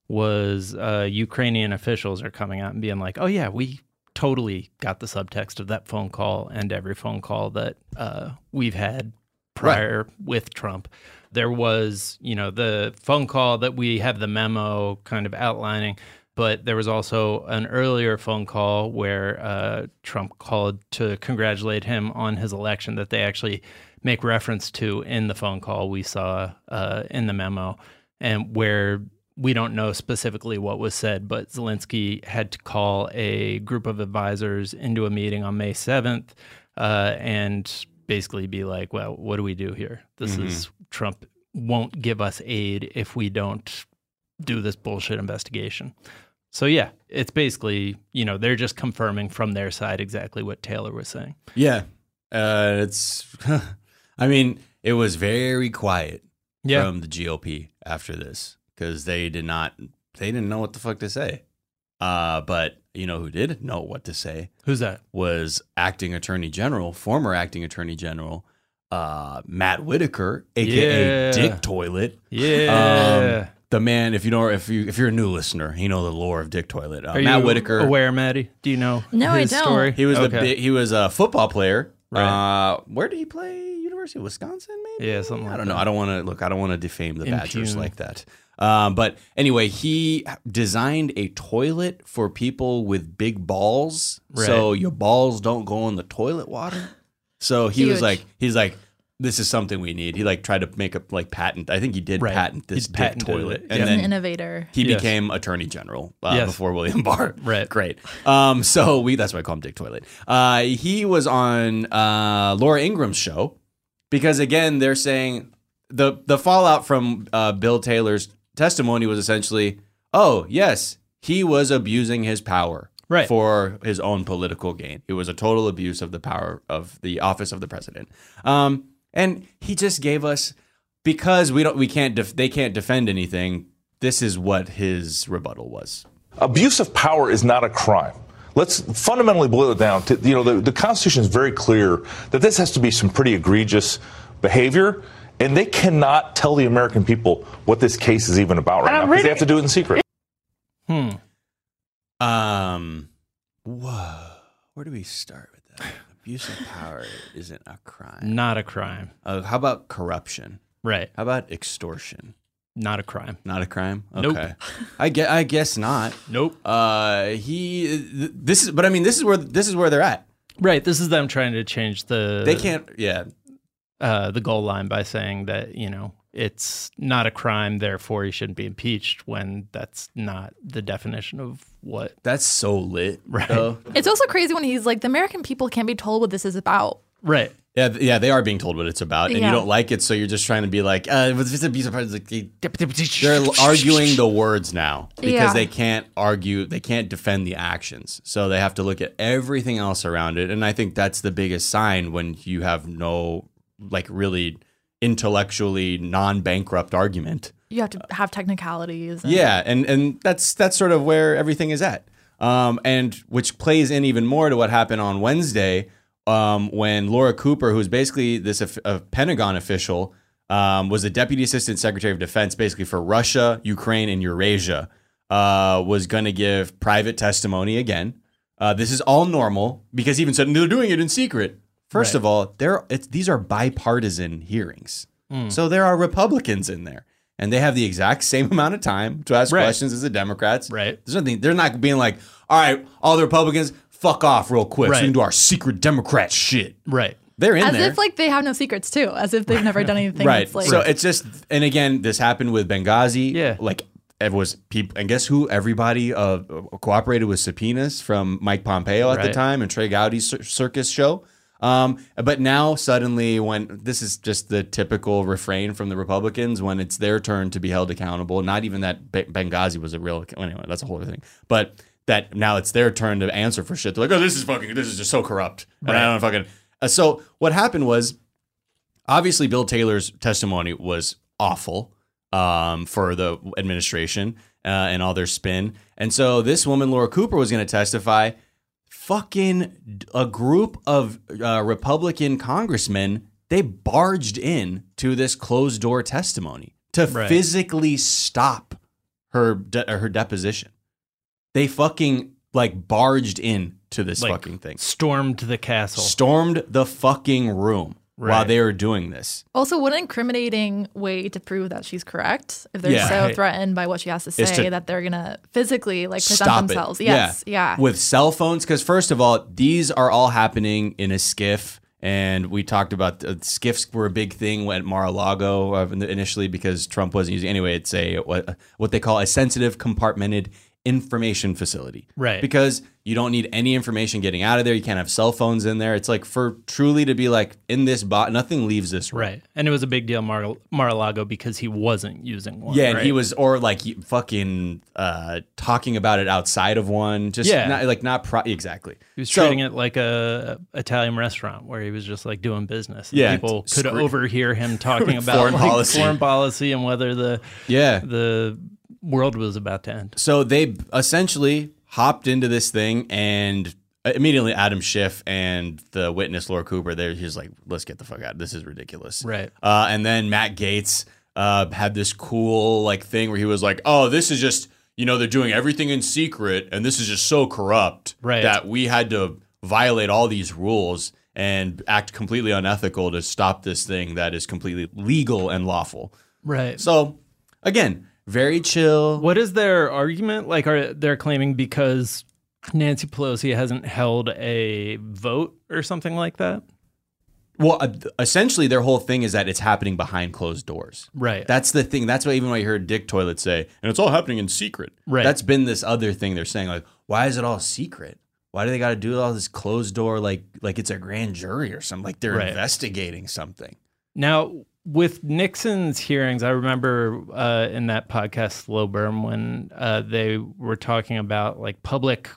was uh, Ukrainian officials are coming out and being like, oh, yeah, we totally got the subtext of that phone call and every phone call that uh, we've had prior right. with Trump. There was, you know, the phone call that we have the memo kind of outlining. But there was also an earlier phone call where uh, Trump called to congratulate him on his election that they actually make reference to in the phone call we saw uh, in the memo, and where we don't know specifically what was said, but Zelensky had to call a group of advisors into a meeting on May seventh uh, and basically be like, well, what do we do here? This mm-hmm. is Trump won't give us aid if we don't do this bullshit investigation. So, yeah, it's basically, you know, they're just confirming from their side exactly what Taylor was saying. Yeah. Uh, it's, I mean, it was very quiet yeah. from the G O P after this because they did not, they didn't know what the fuck to say. Uh, but you know who did know what to say? Who's that? Was acting attorney general, former acting attorney general, uh, Matt Whitaker, a k a. Yeah. Dick Toilet. Yeah. Um, the man, if you know, if you if you're a new listener, you know the lore of Dick Toilet. Uh, Are Matt you Whitaker, aware, Maddie? Do you know No, I his don't. story? he was okay. the big, he was a football player. Right. Uh, where did he play? University of Wisconsin, maybe. Yeah, something like I don't that. know. I don't want to look. I don't want to defame the Badgers Impugn. like that. Um, but anyway, he designed a toilet for people with big balls, so Right. your balls don't go in the toilet water. So he was Huge. like, he's like, this is something we need. He like tried to make a like patent. I think he did Right. patent this He dick patented toilet, it. and He's an then innovator. he Yes. became attorney general uh, Yes. before William Barr. Right. Great. Um, so we that's why I call him Dick Toilet. Uh, he was on uh, Laura Ingram's show because again they're saying the the fallout from uh, Bill Taylor's testimony was essentially, oh yes, he was abusing his power Right. for his own political gain. It was a total abuse of the power of the office of the president. Um, and he just gave us, because we don't we can't def- they can't defend anything. This is what his rebuttal was. Abuse of power is not a crime. Let's fundamentally boil it down to, you know, the, the Constitution is very clear that this has to be some pretty egregious behavior, and they cannot tell the American people what this case is even about right now because they have to do it in secret. Hmm. Um, whoa, where do we start with that? Abuse of power isn't a crime. Not a crime. Uh, how about corruption? Right. How about extortion? Not a crime. Not a crime. Nope. Okay. I guess, I guess not. Nope. Uh, he. th- This is, but I mean, this is where this is where they're at. Right. This is them trying to change the They can't. Yeah. uh, the goal line by saying that, you know, it's not a crime, therefore he shouldn't be impeached, when that's not the definition of what. That's so lit. Right. though. It's also crazy when he's like, the American people can't be told what this is about. Right. Yeah, th- yeah, they are being told what it's about, and Yeah. you don't like it, so you're just trying to be like, uh, it's just abuse of power. It's like they- They're arguing the words now because Yeah. they can't argue, they can't defend the actions, so they have to look at everything else around it. And I think that's the biggest sign when you have no, like, really intellectually non-bankrupt argument. You have to have technicalities. And Yeah, and and that's that's sort of where everything is at, um, and which plays in even more to what happened on Wednesday, um, when Laura Cooper, who's basically this of- a Pentagon official, um, was the Deputy Assistant Secretary of Defense, basically for Russia, Ukraine, and Eurasia, uh, was going to give private testimony again. Uh, this is all normal because he even said they're doing it in secret. First Right. of all, there it's, these are bipartisan hearings, so there are Republicans in there. And they have the exact same amount of time to ask Right. questions as the Democrats. Right. There's nothing. They're not being like, all right, all the Republicans, fuck off real quick. Right. So we can do our secret Democrat shit. Right. They're in As there. if like they have no secrets too, as if they've never done anything. right. That's, like, So it's just, and again, this happened with Benghazi. Yeah. Like it was people, and guess who? Everybody uh, cooperated with subpoenas from Mike Pompeo at the Right. time and Trey Gowdy's cir- circus show. Um, but now suddenly, when this is just the typical refrain from the Republicans, when it's their turn to be held accountable, not even that Be- Benghazi was a real, anyway, that's a whole other thing, but that now it's their turn to answer for shit. They're like, oh, this is fucking, this is just so corrupt. And I don't fucking, uh, so what happened was, obviously Bill Taylor's testimony was awful, um, for the administration, uh, and all their spin. And so this woman, Laura Cooper, was going to testify. Fucking a group of uh, Republican congressmen, they barged in to this closed door testimony to Right. physically stop her de- her deposition. They fucking like barged in to this Like, fucking thing, stormed the castle. stormed the fucking room while Right. they were doing this. Also, what an incriminating way to prove that she's correct if they're Yeah. so Right. threatened by what she has to Is say to that they're gonna physically like present Stop themselves. it. Yes, yeah. With cell phones, because first of all, these are all happening in a skiff. And we talked about uh, skiffs were a big thing at Mar-a-Lago uh, initially because Trump wasn't using. Anyway, it's a what, what they call a sensitive compartmented information facility. Right. Because you don't need any information getting out of there. You can't have cell phones in there. It's like for truly to be like in this bot, nothing leaves this room. Right. And it was a big deal, Mar- Mar-a-Lago, because he wasn't using one. Yeah, and right? he was, or like he fucking uh, talking about it outside of one. Just Yeah. not, like not pro- exactly. He was So- treating it like a Italian restaurant where he was just like doing business. And Yeah, people screw- could overhear him talking about Foreign like, policy. foreign policy and whether the Yeah. the world was about to end. So they essentially hopped into this thing, and immediately Adam Schiff and the witness Laura Cooper, they're he's like, let's get the fuck out. This is ridiculous. Right. Uh, and then Matt Gaetz uh, had this cool like thing where he was like, "Oh, this is just you know they're doing everything in secret, and this is just so corrupt Right. that we had to violate all these rules and act completely unethical to stop this thing that is completely legal and lawful." Right. So again, very chill. What is their argument? Like, are they're claiming because Nancy Pelosi hasn't held a vote or something like that? Well, uh, essentially, their whole thing is that it's happening behind closed doors. Right. That's the thing. That's why even when I heard Dick Toilet say, and it's all happening in secret. Right. That's been this other thing they're saying, like, why is it all secret? Why do they got to do all this closed door, like like it's a grand jury or something? Like they're Right. investigating something. Now, with Nixon's hearings, I remember uh, in that podcast, Slow Burn, when uh, they were talking about like public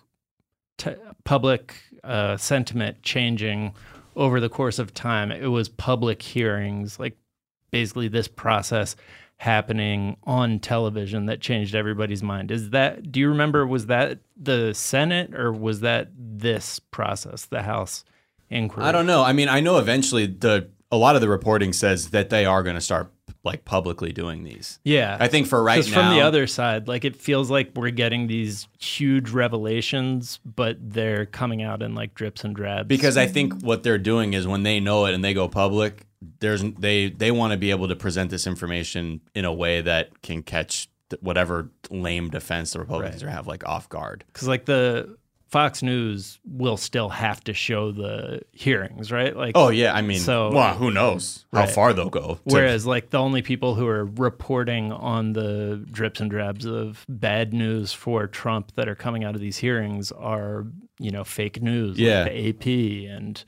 t- public uh, sentiment changing over the course of time. It was public hearings, like basically this process happening on television that changed everybody's mind. Is that, do you remember, was that the Senate or was that this process, the House inquiry? I don't know. I mean, I know eventually the a lot of the reporting says that they are going to start like publicly doing these. Yeah. I think for right Because now, from the other side, like it feels like we're getting these huge revelations, but they're coming out in like drips and drabs. because I think what they're doing is when they know it and they go public, there's they they want to be able to present this information in a way that can catch th- whatever lame defense the Republicans Right. have like off guard. Because like the Fox News will still have to show the hearings, right? Like, Oh yeah, I mean, So- well, who knows how Right. far they'll go? to- whereas like the only people who are reporting on the drips and drabs of bad news for Trump that are coming out of these hearings are, you know, fake news, Yeah. like the A P and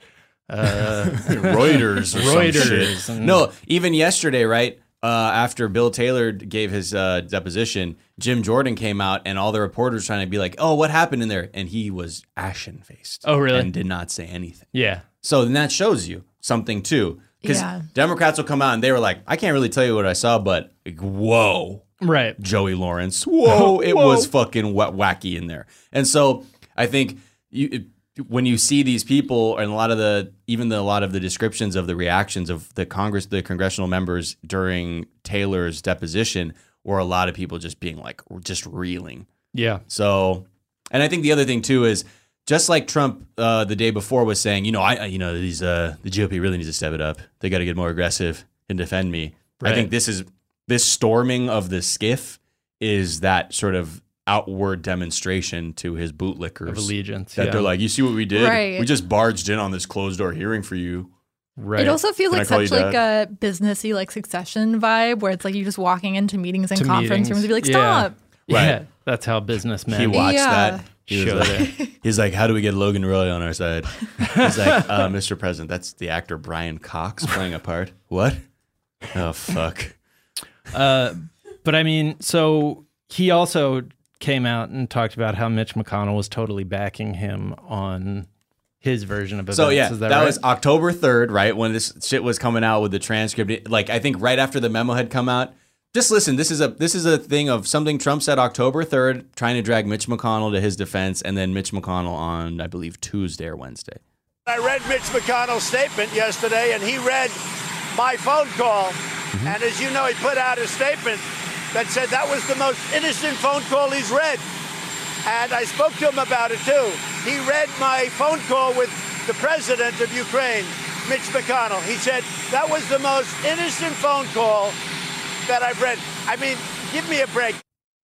uh, Reuters, or some Reuters shit. and- No, even yesterday, right uh, after Bill Taylor gave his uh, deposition, Jim Jordan came out, and all the reporters trying to be like, "Oh, what happened in there?" And he was ashen faced. Oh, really? And did not say anything. yeah. So then that shows you something too, because Yeah. Democrats will come out and they were like, "I can't really tell you what I saw, but like, whoa." Right. Joey Lawrence. Whoa, it was fucking wa- wacky in there. And so I think you, it, when you see these people and a lot of the, even the, a lot of the descriptions of the reactions of the Congress, the congressional members during Taylor's deposition, were a lot of people just being like, just reeling. Yeah. So, and I think the other thing too is just like Trump uh, the day before was saying, you know, I, I you know, these uh, the G O P really needs to step it up. They got to get more aggressive and defend me. Right. I think this is this storming of the skiff is that sort of outward demonstration to his bootlickers Of allegiance. that yeah. they're like, you see what we did? Right. We just barged in on this closed door hearing for you. right. It also feels Can like I call such you like a businessy like Succession vibe where it's like you just walking into meetings and To conference meetings. rooms and be like, Yeah. stop. yeah. Right. That's how businessmen. He watched Yeah. that. He was, Show like, he's like, how do we get Logan Roy on our side? He's like, uh, Mister President, that's the actor Brian Cox playing a part. What? Oh, fuck. Uh, but I mean, so he also came out and talked about how Mitch McConnell was totally backing him on his version of events. So yeah, Is that, that, right? was October third, right? When this shit was coming out with the transcript. It- Like I think right after the memo had come out. Just listen, this is a this is a thing of something Trump said October third, trying to drag Mitch McConnell to his defense, and then Mitch McConnell on, I believe, Tuesday or Wednesday. I read Mitch McConnell's statement yesterday, and he read my phone call. Mm-hmm. And as you know, he put out a statement that said that was the most innocent phone call he's read. And I spoke to him about it, too. He read my phone call with the president of Ukraine, Mitch McConnell. He said that was the most innocent phone call that I've read. I mean, give me a break.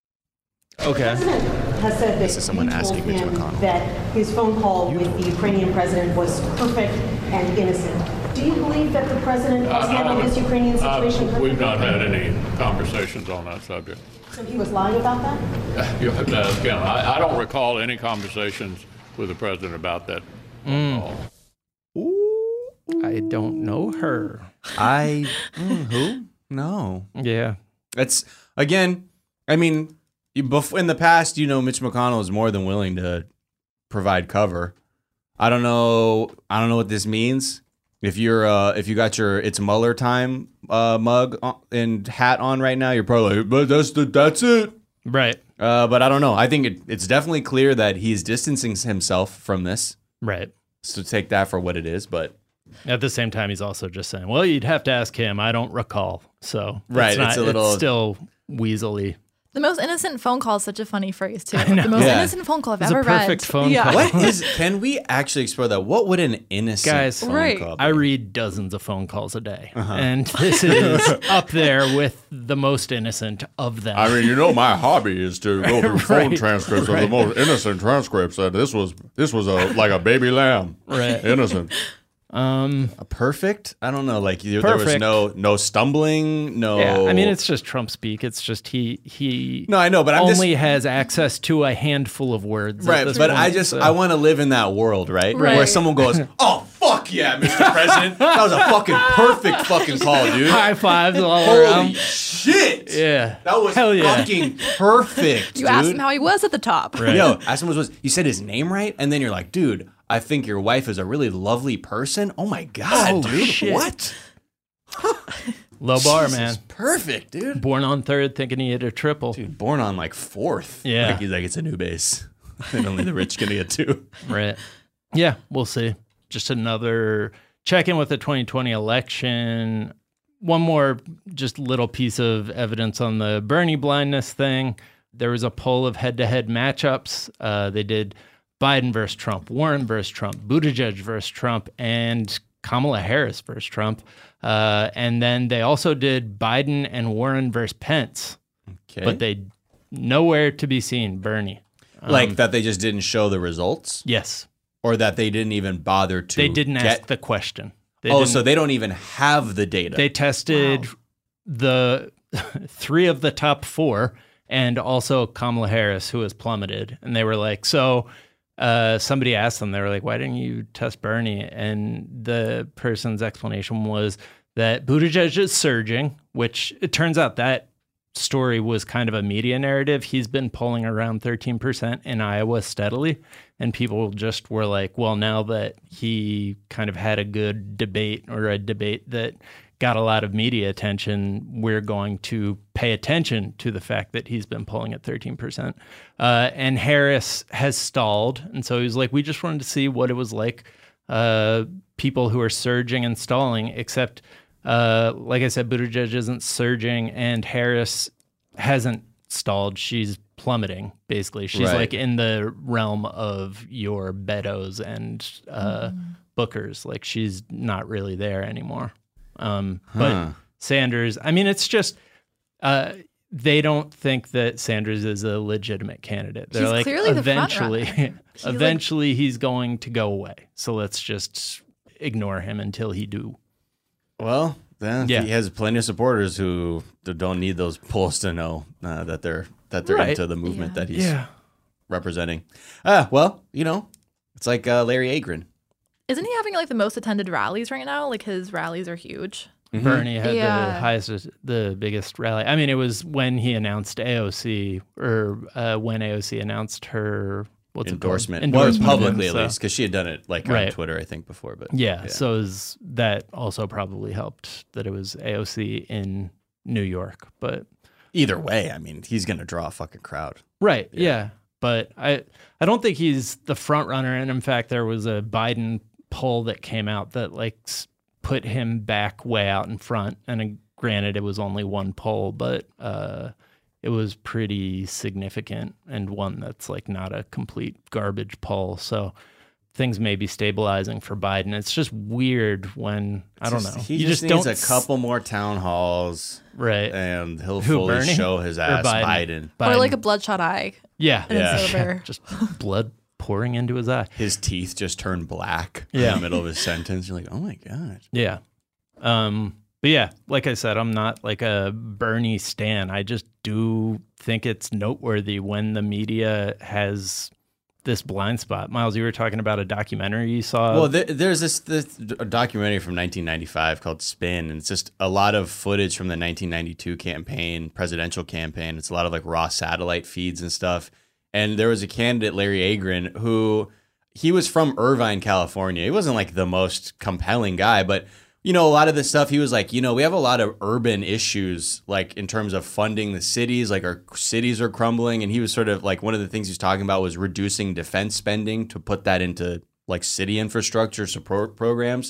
okay. Has said that This is someone you told asking Mitch him McConnell. that his phone call with the Ukrainian president was perfect and innocent. Do you believe that the president has handled this Ukrainian situation Uh, perfectly? We've not had any conversations on that subject. So he was lying about that? You have to ask him. I, I don't recall any conversations with the president about that. phone call. I don't know her. I mm, who? No. Yeah. That's again. I mean, you, bef- in the past, you know, Mitch McConnell is more than willing to provide cover. I don't know. I don't know what this means. If you're, uh, if you got your "It's Mueller time" uh, mug on, and hat on right now, you're probably like, "But that's the that's it." Right. Uh, but I don't know. I think it, it's definitely clear that he's distancing himself from this. Right. So take that for what it is. But At the same time, he's also just saying, well, you'd have to ask him. I don't recall. So right, it's, not, it's a little it's still weaselly. The most innocent phone call is such a funny phrase, too. The most Yeah. innocent phone call I've It's ever a perfect read. phone yeah. call. What is? Can we actually explore that? What would an innocent Guys, phone right. call be? I read dozens of phone calls a day, Uh-huh. and this is up there with the most innocent of them. I mean, you know, my hobby is to go through phone Right. transcripts of the most innocent transcripts. And this was this was a like a baby lamb, Right. innocent. Um, A perfect? I don't know. Like you, there was Perfect. no no stumbling. No. yeah, I mean, it's just Trump speak. It's just he he No, I know, but I'm just- only has access to a handful of words. at right. this But point, I just so- I want to live in that world, right? Right. Where someone goes, "Oh fuck yeah, Mister President, that was a fucking perfect fucking call, dude. high fives all Holy around. shit, Yeah, that was Hell yeah. fucking perfect." You dude. asked him how he was at the top. Right. Yo, ask him what was you said his name right, and then you're like, dude, I think your wife is a really lovely person. Oh my god, Oh, dude, shit. what? Low bar, Jesus, man. perfect, dude. Born on third, thinking he hit a triple. Dude, born on like fourth. Yeah. like he's like it's a new base, and only the rich can get two. Right. Yeah, we'll see. Just another check in with the twenty twenty election. One more just little piece of evidence on the Bernie blindness thing. There was a poll of head-to-head matchups. Uh, they did Biden versus Trump, Warren versus Trump, Buttigieg versus Trump, and Kamala Harris versus Trump. Uh, and then they also did Biden and Warren versus Pence. Okay, But they nowhere to be seen Bernie. like Um, that they just didn't show the results, Yes. or that they didn't even bother to. They didn't get, ask the question. They oh, didn't- so they don't even have the data. They tested the three of the top four and also Kamala Harris, who has plummeted. And they were like, so uh, somebody asked them, they were like, why didn't you test Bernie? And the person's explanation was that Buttigieg is surging, which it turns out that story was kind of a media narrative. He's been polling around thirteen percent in Iowa steadily. And people just were like, well, now that he kind of had a good debate or a debate that got a lot of media attention, we're going to pay attention to the fact that he's been polling at thirteen percent. Uh, and Harris has stalled. And so he was like, we just wanted to see what it was like, uh, people who are surging and stalling, except, uh, like I said, Buttigieg isn't surging and Harris hasn't stalled. She's plummeting, basically. She's Right. like in the realm of your Beddoes and uh, Bookers. Like she's not really there anymore. Um, Huh. But Sanders, I mean, it's just uh, they don't think that Sanders is a legitimate candidate. They're He's like, clearly the front eventually, runner. He, like- eventually he's going to go away. So let's just ignore him until he do. Well, then Yeah. he has plenty of supporters who don't need those polls to know uh, that they're that they're Right. into the movement Yeah. that he's representing. Ah, well, you know, it's like uh, Larry Agrin. Isn't he having like the most attended rallies right now? Like his rallies are huge. Bernie had the Yeah. highest, the biggest rally. I mean, it was when he announced A O C, or uh, when A O C announced her what's Endorsement. it Well, called? Endorsement. publicly of at him, least, so- because she had done it like Right. on Twitter, I think, before. But Yeah, so is, that also probably helped that it was A O C in New York. But either way, I mean, he's gonna draw a fucking crowd. right, yeah. But I I don't think he's the front runner. And in fact, there was a Biden poll that came out that like s- put him back way out in front. And uh, granted, it was only one poll, but uh, it was pretty significant and one that's like not a complete garbage poll. So things may be stabilizing for Biden. It's just weird when I don't Just- know. He you just, just, needs don't a couple more town halls, right. and he'll Who, fully Bernie? show his Or ass. Biden? Biden. Or Biden. like a bloodshot eye. yeah, And Yeah. it's over. just blood pouring into his eye. His teeth just turn black Yeah. in the middle of his sentence. You're like, oh my god. Yeah. Um, but yeah, like I said, I'm not like a Bernie stan. I just do think it's noteworthy when the media has this blind spot. Miles, you were talking about a documentary you saw. Well, there, there's this, this a documentary from nineteen ninety-five called Spin, and it's just a lot of footage from the nineteen ninety-two campaign, presidential campaign. It's a lot of like raw satellite feeds and stuff. And there was a candidate, Larry Agrin, who he was from Irvine, California. He wasn't like the most compelling guy, but you know, a lot of the stuff he was like, you know, we have a lot of urban issues, like in terms of funding the cities, like our cities are crumbling. And he was sort of like, one of the things he was talking about was reducing defense spending to put that into like city infrastructure support programs.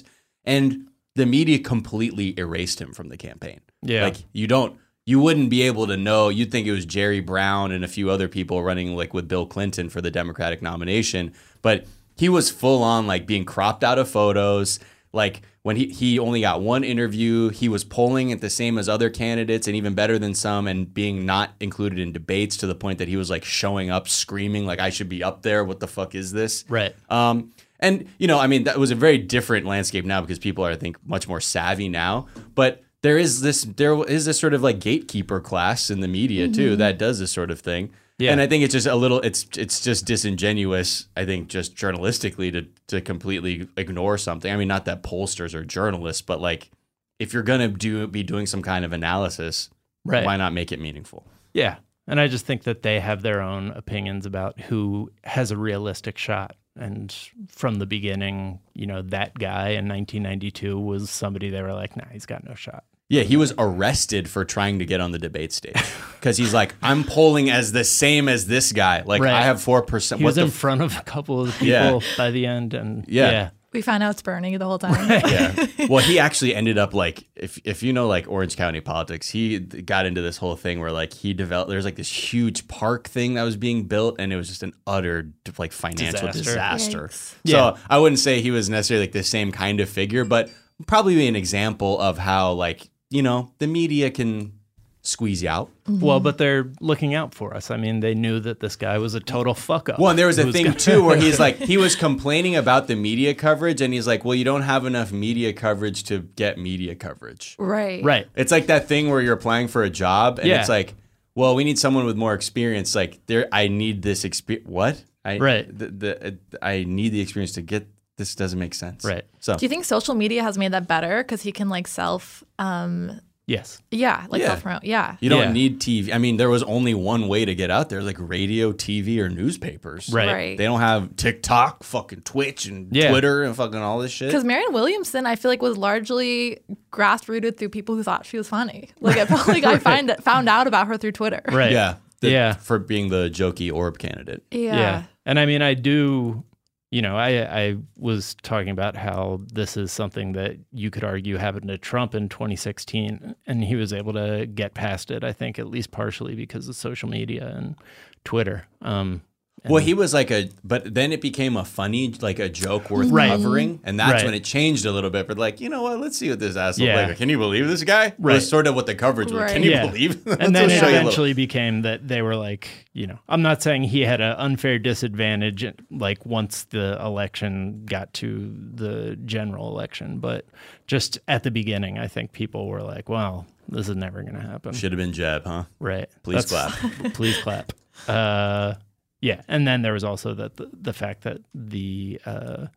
And the media completely erased him from the campaign. Yeah. Like you don't, you wouldn't be able to know. You'd think it was Jerry Brown and a few other people running like with Bill Clinton for the Democratic nomination. But he was full on like being cropped out of photos. Like when he, he only got one interview, he was polling at the same as other candidates and even better than some, and being not included in debates to the point that he was like showing up screaming like I should be up there. What the fuck is this? Right. Um, and, you know, I mean, that was a very different landscape now because people are, I think, much more savvy now. But there is this there is this sort of like gatekeeper class in the media, too, mm-hmm. that does this sort of thing. Yeah. And I think it's just a little it's it's just disingenuous, I think, just journalistically to to completely ignore something. I mean, not that pollsters are journalists, but like if you're going to do be doing some kind of analysis, right. why not make it meaningful? Yeah. And I just think that they have their own opinions about who has a realistic shot. And from the beginning, you know, that guy in nineteen ninety-two was somebody they were like, nah, he's got no shot. Yeah, he was arrested for trying to get on the debate stage because he's like, I'm polling as the same as this guy. Like, right. I have four percent. He was in f- front of a couple of people yeah. by the end. And yeah. yeah. We found out it's Bernie the whole time. yeah. Well, he actually ended up like, if if you know like Orange County politics, he got into this whole thing where like he developed, there's like this huge park thing that was being built and it was just an utter like financial disaster. disaster. So yeah. I wouldn't say he was necessarily like the same kind of figure, but probably an example of how like, you know, the media can squeeze you out. Mm-hmm. Well, but they're looking out for us. I mean, they knew that this guy was a total fuck up. Well, and there was a thing gonna... too where he's like, he was complaining about the media coverage and he's like, well, you don't have enough media coverage to get media coverage. Right. Right. It's like that thing where you're applying for a job and yeah. it's like, well, we need someone with more experience. Like there, I need this experience. What? I, right. The, the, uh, I need the experience to get, this doesn't make sense. Right. So do you think social media has made that better? Because he can like self, um, Yes. Yeah, like yeah. self-promote. Yeah. You don't yeah. need T V. I mean, there was only one way to get out there, like radio, T V, or newspapers. Right. right. They don't have TikTok, fucking Twitch, and yeah. Twitter, and fucking all this shit. Because Marianne Williamson, I feel like, was largely grassrooted through people who thought she was funny. Like, I felt like right. I find it, found out about her through Twitter. Right. Yeah. The, yeah. For being the jokey orb candidate. Yeah. yeah. And I mean, I do... You know, I I was talking about how this is something that you could argue happened to Trump in twenty sixteen, and he was able to get past it, I think, at least partially because of social media and Twitter. Um, and well, he was like a, but then it became a funny, like a joke worth right. covering, and that's right. when it changed a little bit. But like, you know what? Let's see what this asshole yeah. like. Can you believe this guy? Right. It was sort of what the coverage was. Right. Can you yeah. believe? And then it eventually became that they were like, you know, I'm not saying he had an unfair disadvantage, like once the election got to the general election, but just at the beginning, I think people were like, well, this is never going to happen. Should have been Jeb, huh? Right. Please That's, clap. Please clap. Uh, yeah. And then there was also that the, the fact that the uh,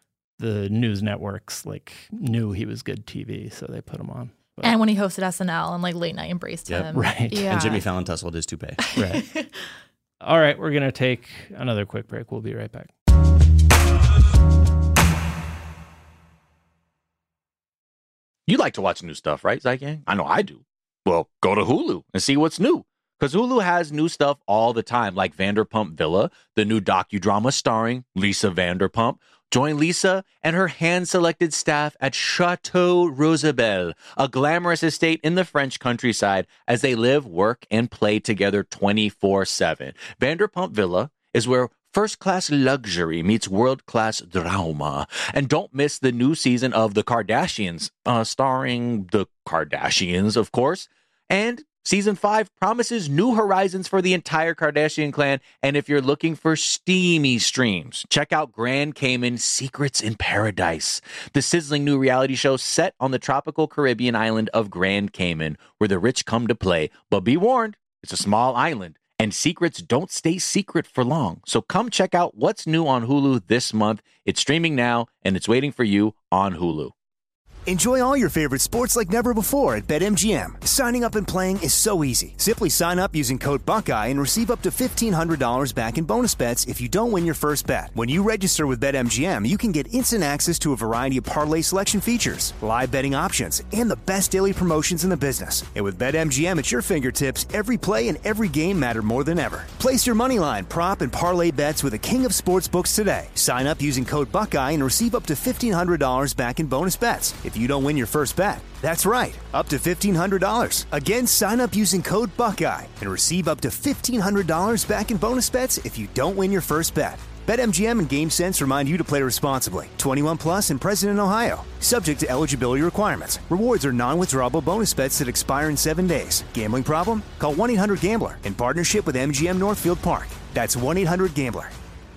the news networks like knew he was good T V, so they put him on. But, and when he hosted S N L and like late night embraced yep. him. Right. Yeah. And Jimmy Fallon tussled his toupee. Right. All right. We're going to take another quick break. We'll be right back. You like to watch new stuff, right, Zygang? I know I do. Well, go to Hulu and see what's new. Because Hulu has new stuff all the time, like Vanderpump Villa, the new docudrama starring Lisa Vanderpump. Join Lisa and her hand-selected staff at Chateau Rosabelle, a glamorous estate in the French countryside, as they live, work, and play together twenty-four seven. Vanderpump Villa is where first-class luxury meets world-class drama. And don't miss the new season of The Kardashians, uh, starring the Kardashians, of course. And Season five promises new horizons for the entire Kardashian clan, and if you're looking for steamy streams, check out Grand Cayman Secrets in Paradise, the sizzling new reality show set on the tropical Caribbean island of Grand Cayman, where the rich come to play. But be warned, it's a small island, and secrets don't stay secret for long. So come check out what's new on Hulu this month. It's streaming now, and it's waiting for you on Hulu. Enjoy all your favorite sports like never before at BetMGM. Signing up and playing is so easy. Simply sign up using code Buckeye and receive up to fifteen hundred dollars back in bonus bets if you don't win your first bet. When you register with BetMGM, you can get instant access to a variety of parlay selection features, live betting options, and the best daily promotions in the business. And with BetMGM at your fingertips, every play and every game matter more than ever. Place your moneyline, prop, and parlay bets with the king of sportsbooks today. Sign up using code Buckeye and receive up to fifteen hundred dollars back in bonus bets if you don't win your first bet. That's right, up to fifteen hundred dollars. Again, sign up using code Buckeye and receive up to fifteen hundred dollars back in bonus bets if you don't win your first bet. BetMGM and GameSense remind you to play responsibly. twenty-one plus and present in Ohio. Subject to eligibility requirements. Rewards are non-withdrawable bonus bets that expire in seven days. Gambling problem? Call one eight hundred gambler in partnership with M G M Northfield Park. That's one eight hundred gambler.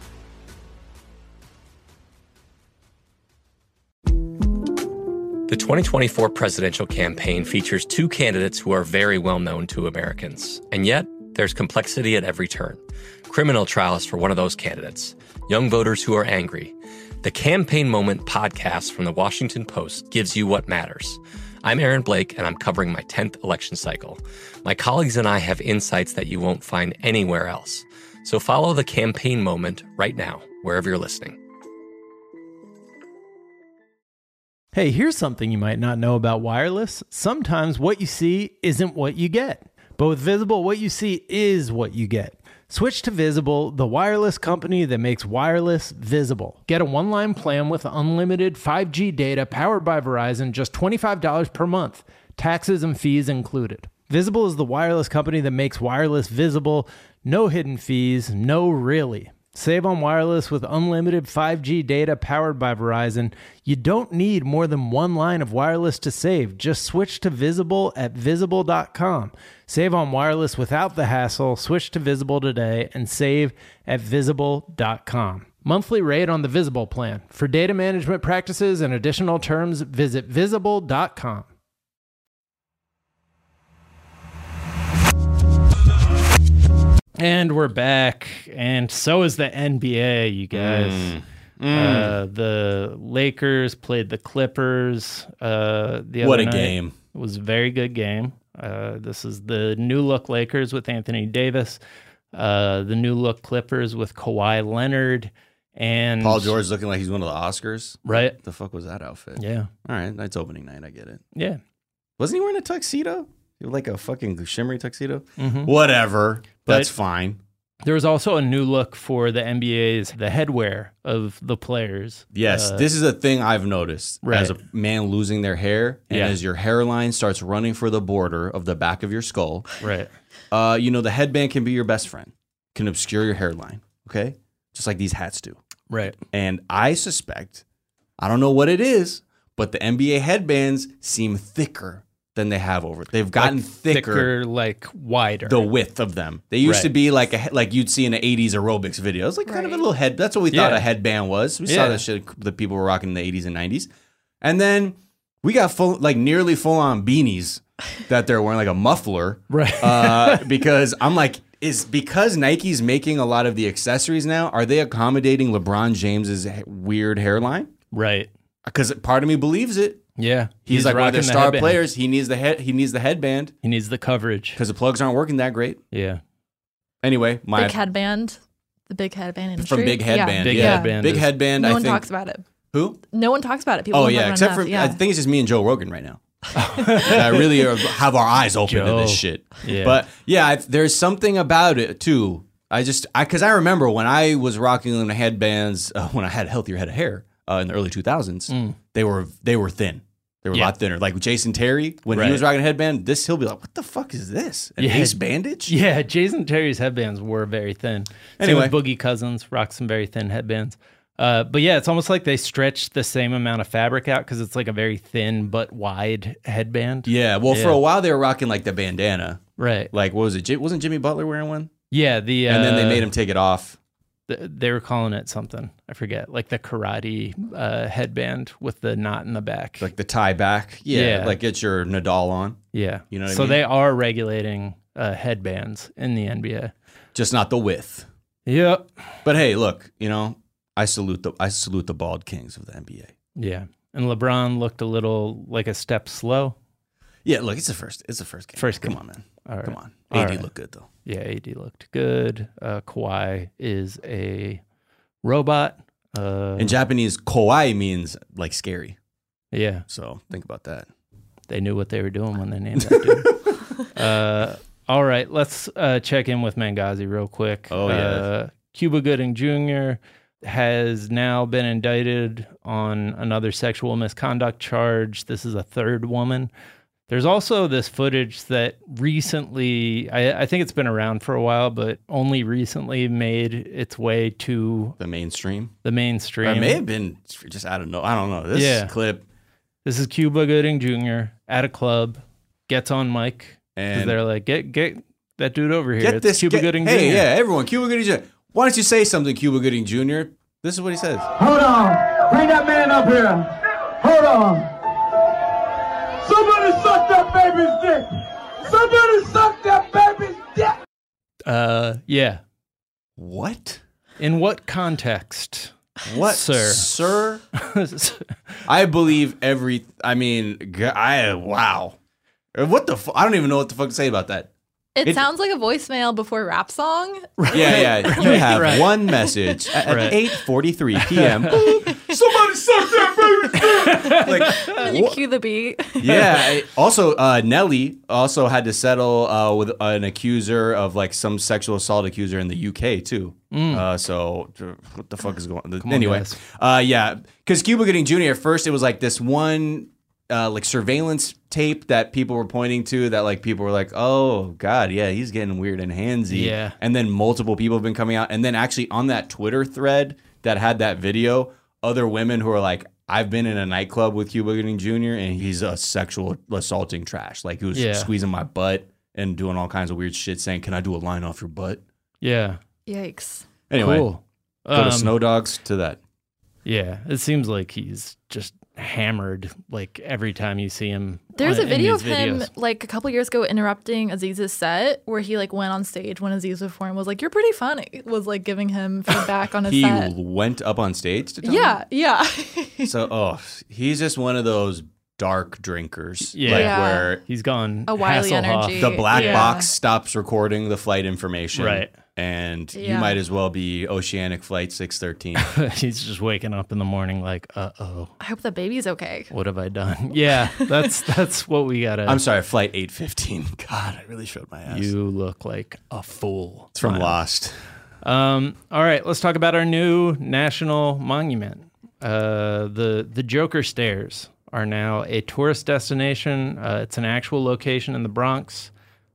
The twenty twenty-four presidential campaign features two candidates who are very well known to Americans. And yet, there's complexity at every turn. Criminal trials for one of those candidates. Young voters who are angry. The Campaign Moment podcast from the Washington Post gives you what matters. I'm Aaron Blake, and I'm covering my tenth election cycle. My colleagues and I have insights that you won't find anywhere else. So follow the Campaign Moment right now, wherever you're listening. Hey, here's something you might not know about wireless. Sometimes what you see isn't what you get. But with Visible, what you see is what you get. Switch to Visible, the wireless company that makes wireless visible. Get a one-line plan with unlimited five G data powered by Verizon, just twenty-five dollars per month. Taxes and fees included. Visible is the wireless company that makes wireless visible. No hidden fees, no really. Save on wireless with unlimited five G data powered by Verizon. You don't need more than one line of wireless to save. Just switch to Visible at visible dot com. Save on wireless without the hassle. Switch to Visible today and save at visible dot com. Monthly rate on the Visible plan. For data management practices and additional terms, visit visible dot com. And we're back, and so is the N B A, you guys. Mm. Mm. Uh, the Lakers played the Clippers uh, the other What a night. game. It was a very good game. Uh, this is the new look Lakers with Anthony Davis, uh, the new look Clippers with Kawhi Leonard, and Paul George looking like he's one of the Oscars. Right. What the fuck was that outfit? Yeah. All right, that's opening night. I get it. Yeah. Wasn't he wearing a tuxedo? Like a fucking shimmery tuxedo? Mm-hmm. Whatever. But That's fine. There was also a new look for the N B A's, the headwear of the players. Yes, Uh, this is a thing I've noticed. Right. As a man losing their hair, and Yeah. as your hairline starts running for the border of the back of your skull, Right. uh, you know, the headband can be your best friend, can obscure your hairline, okay? Just like these hats do. Right. And I suspect, I don't know what it is, but the N B A headbands seem thicker than they have over. They've gotten Like thicker, thicker, like wider. the width of them. They used Right. to be like a he- like you'd see in the eighties aerobics video. It's like kind of a Right. little head. That's what we thought Yeah. a headband was. We Yeah. saw that shit that people were rocking in the eighties and nineties. And then we got full, like nearly full on beanies that they're wearing, like a muffler. Right. Uh, because I'm like, is because Nike's making a lot of the accessories now, are they accommodating LeBron James's he- weird hairline? Right. Because part of me believes it. Yeah. He's, like one of their rocking the star headband. players. He needs the head. He needs the headband He needs the coverage. because the plugs aren't working that great. Yeah. Anyway, my Big headband. The big headband industry. from Big Headband, Big yeah, Headband Big is- Headband. No I one think talks about it. who? No one talks about it. People Oh don't yeah, talk except enough. for yeah. I think it's just me and Joe Rogan right now. I really are, have our eyes open to this Joe. shit. Yeah. But yeah, I, there's something about it too. I just I because I remember when I was rocking the headbands uh, when I had a healthier head of hair uh, in the early two thousands. Mm. They were they were thin. They were Yeah. a lot thinner. Like Jason Terry, when Right. he was rocking a headband, this he'll be like, "What the fuck is this? An Yeah. ace bandage?" Yeah, Jason Terry's headbands were very thin. Anyway. Same with Boogie Cousins rocked some very thin headbands. Uh, but yeah, it's almost like they stretched the same amount of fabric out because it's like a very thin but wide headband. Yeah. Well, for Yeah. a while they were rocking like the bandana. Right. Like what was it? J- Wasn't Jimmy Butler wearing one? Yeah. The uh, And then they made him take it off. th- they were calling it something. I forget. Like the karate uh, headband with the knot in the back. Like the tie back. Yeah. Yeah. Like get your Nadal on. yeah. You know what I so mean? they are regulating uh, headbands in the N B A. Just not the width. Yep. But hey, look, you know, I salute the I salute the bald kings of the N B A. Yeah. And LeBron looked a little like a step slow. Yeah, look, it's the first. It's the first game. First game. Come on, man. All right. Come on. All A D right. looked good though. Yeah, A D looked good. Uh, Kawhi is a robot. Uh, In Japanese, kawaii means like scary. Yeah. So think about that. They knew what they were doing when they named that dude. uh, all right, let's uh, check in with Mangazi real quick. Oh, yeah. Uh, Cuba Gooding Junior has now been indicted on another sexual misconduct charge. This is a third woman. There's also this footage that recently, I, I think it's been around for a while, but only recently made its way to The mainstream. the mainstream. Or it may have been just I don't know. I don't know. This Yeah. clip This is Cuba Gooding Junior at a club, gets on mic, because and they're like, get get that dude over here. get It's this Cuba get- Gooding Hey, Junior yeah, everyone, Cuba Gooding Junior Why don't you say something, Cuba Gooding Junior? This is what he says. Hold on. Bring that man up here. Hold on. Somebody suck that baby's dick. Somebody suck that baby's dick. Uh, yeah. What? In what context? What, Sir. Sir? I believe every. I mean, g- I wow. What the? Fu- I don't even know what the fuck to say about that. It, It- sounds like a voicemail before a rap song. Yeah, yeah. You have Right. one message at, Right. at eight forty-three p.m. Somebody suck that baby's dick. Like, And you what? cue the beat. Yeah. I- Also, uh, Nelly also had to settle uh, with an accuser of like some sexual assault accuser in the U K too. Uh, so uh, what the fuck is going on? on, Anyway, guys. uh, yeah, because Cuba Gooding Junior at first it was like this one. Uh, like surveillance tape that people were pointing to that like people were like, oh God, yeah, he's getting weird and handsy. Yeah. And then multiple people have been coming out. And then actually on that Twitter thread that had that video, other women who are like, I've been in a nightclub with Cuba Gooding Junior and he's a sexual assaulting trash. Like he was Yeah. squeezing my butt and doing all kinds of weird shit saying, can I do a line off your butt? Yeah. Yikes. Anyway, Cool. go to Um, Snow Dogs to that. Yeah. It seems like he's just hammered like every time you see him. There's on- a in video of these him videos. like a couple years ago interrupting Aziz's set where he like went on stage when Aziz was performing, was like, "You're pretty funny," was like giving him feedback on his He set. went up on stage to tell Yeah, yeah. him? So, oh, he's just one of those dark drinkers. Yeah. Like Yeah. where He's gone A wily Hasselhoff. energy. the black Yeah. box stops recording the flight information. Right. And you Yeah. might as well be Oceanic Flight six thirteen. He's just waking up in the morning like, uh oh, I hope the baby's okay. what have I done? Yeah, that's that's what we gotta. I'm sorry, Flight eight fifteen. God, I really showed my ass. You look like a fool. it's from Miles. Lost. Um, all right, let's talk about our new national monument. Uh, the the Joker Stairs are now a tourist destination. Uh, it's an actual location in the Bronx.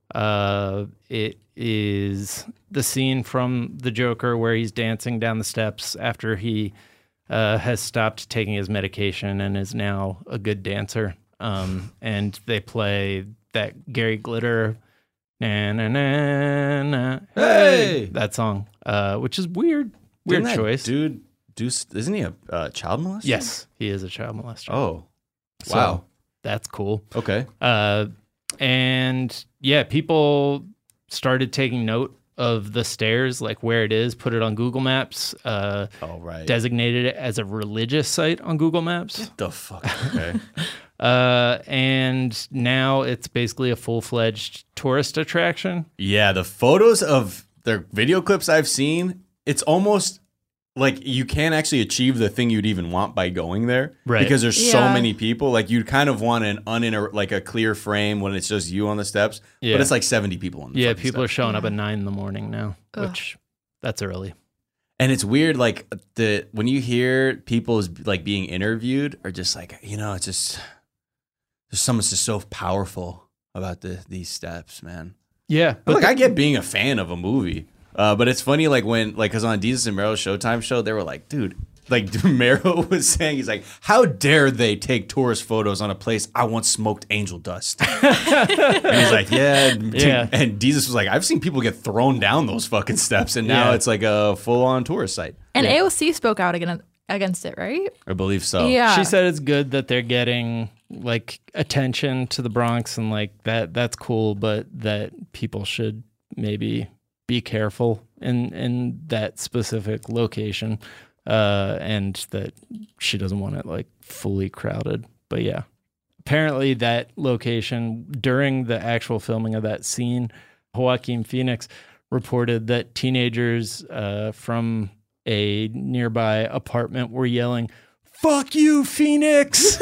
Uh, it is the scene from the Joker where he's dancing down the steps after he uh, has stopped taking his medication and is now a good dancer. Um, and they play that Gary Glitter, na na na na, Hey! that song, uh, which is weird, weird Didn't that choice. Dude, do, isn't he a uh, child molester? Yes, he is a child molester. Oh, So wow. that's cool. Okay. Uh, and yeah, people started taking note of the stairs, like where it is, put it on Google Maps, uh, Oh, right. designated it as a religious site on Google Maps. the fuck? Okay. Uh, and now it's basically a full-fledged tourist attraction. Yeah, the photos of their video clips I've seen, it's almost like you can't actually achieve the thing you'd even want by going there, Right. Because there's so Yeah. many people. Like you'd kind of want an uninter like a clear frame when it's just you on the steps, Yeah. but it's like seventy people on the Yeah, fucking people are steps. showing up Yeah. at nine in the morning now, Ugh. which that's early. And it's weird, like the when you hear people's like being interviewed, or just like you know, it's just there's something just so powerful about the these steps, man. Yeah, But but like I get being a fan of a movie, uh, but it's funny like when like because on Jesus and Mero's Showtime show, they were like, dude, like Mero was saying, he's like, how dare they take tourist photos on a place I once smoked angel dust? And he's like, yeah, and, Yeah. and Jesus was like, I've seen people get thrown down those fucking steps, and now Yeah. it's like a full on tourist site. And Yeah. A O C spoke out against against it, right? I believe so. Yeah. she said it's good that they're getting like attention to the Bronx and like that that's cool, but that people should maybe be careful in in that specific location. uh, and that she doesn't want it like fully crowded. But yeah, apparently that location during the actual filming of that scene, Joaquin Phoenix reported that teenagers uh, from a nearby apartment were yelling, "Fuck you, Phoenix!"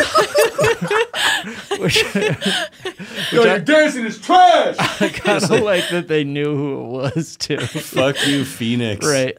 which, Yo, your dancing is trash. I kind of like that they knew who it was too. Fuck you, Phoenix. Right.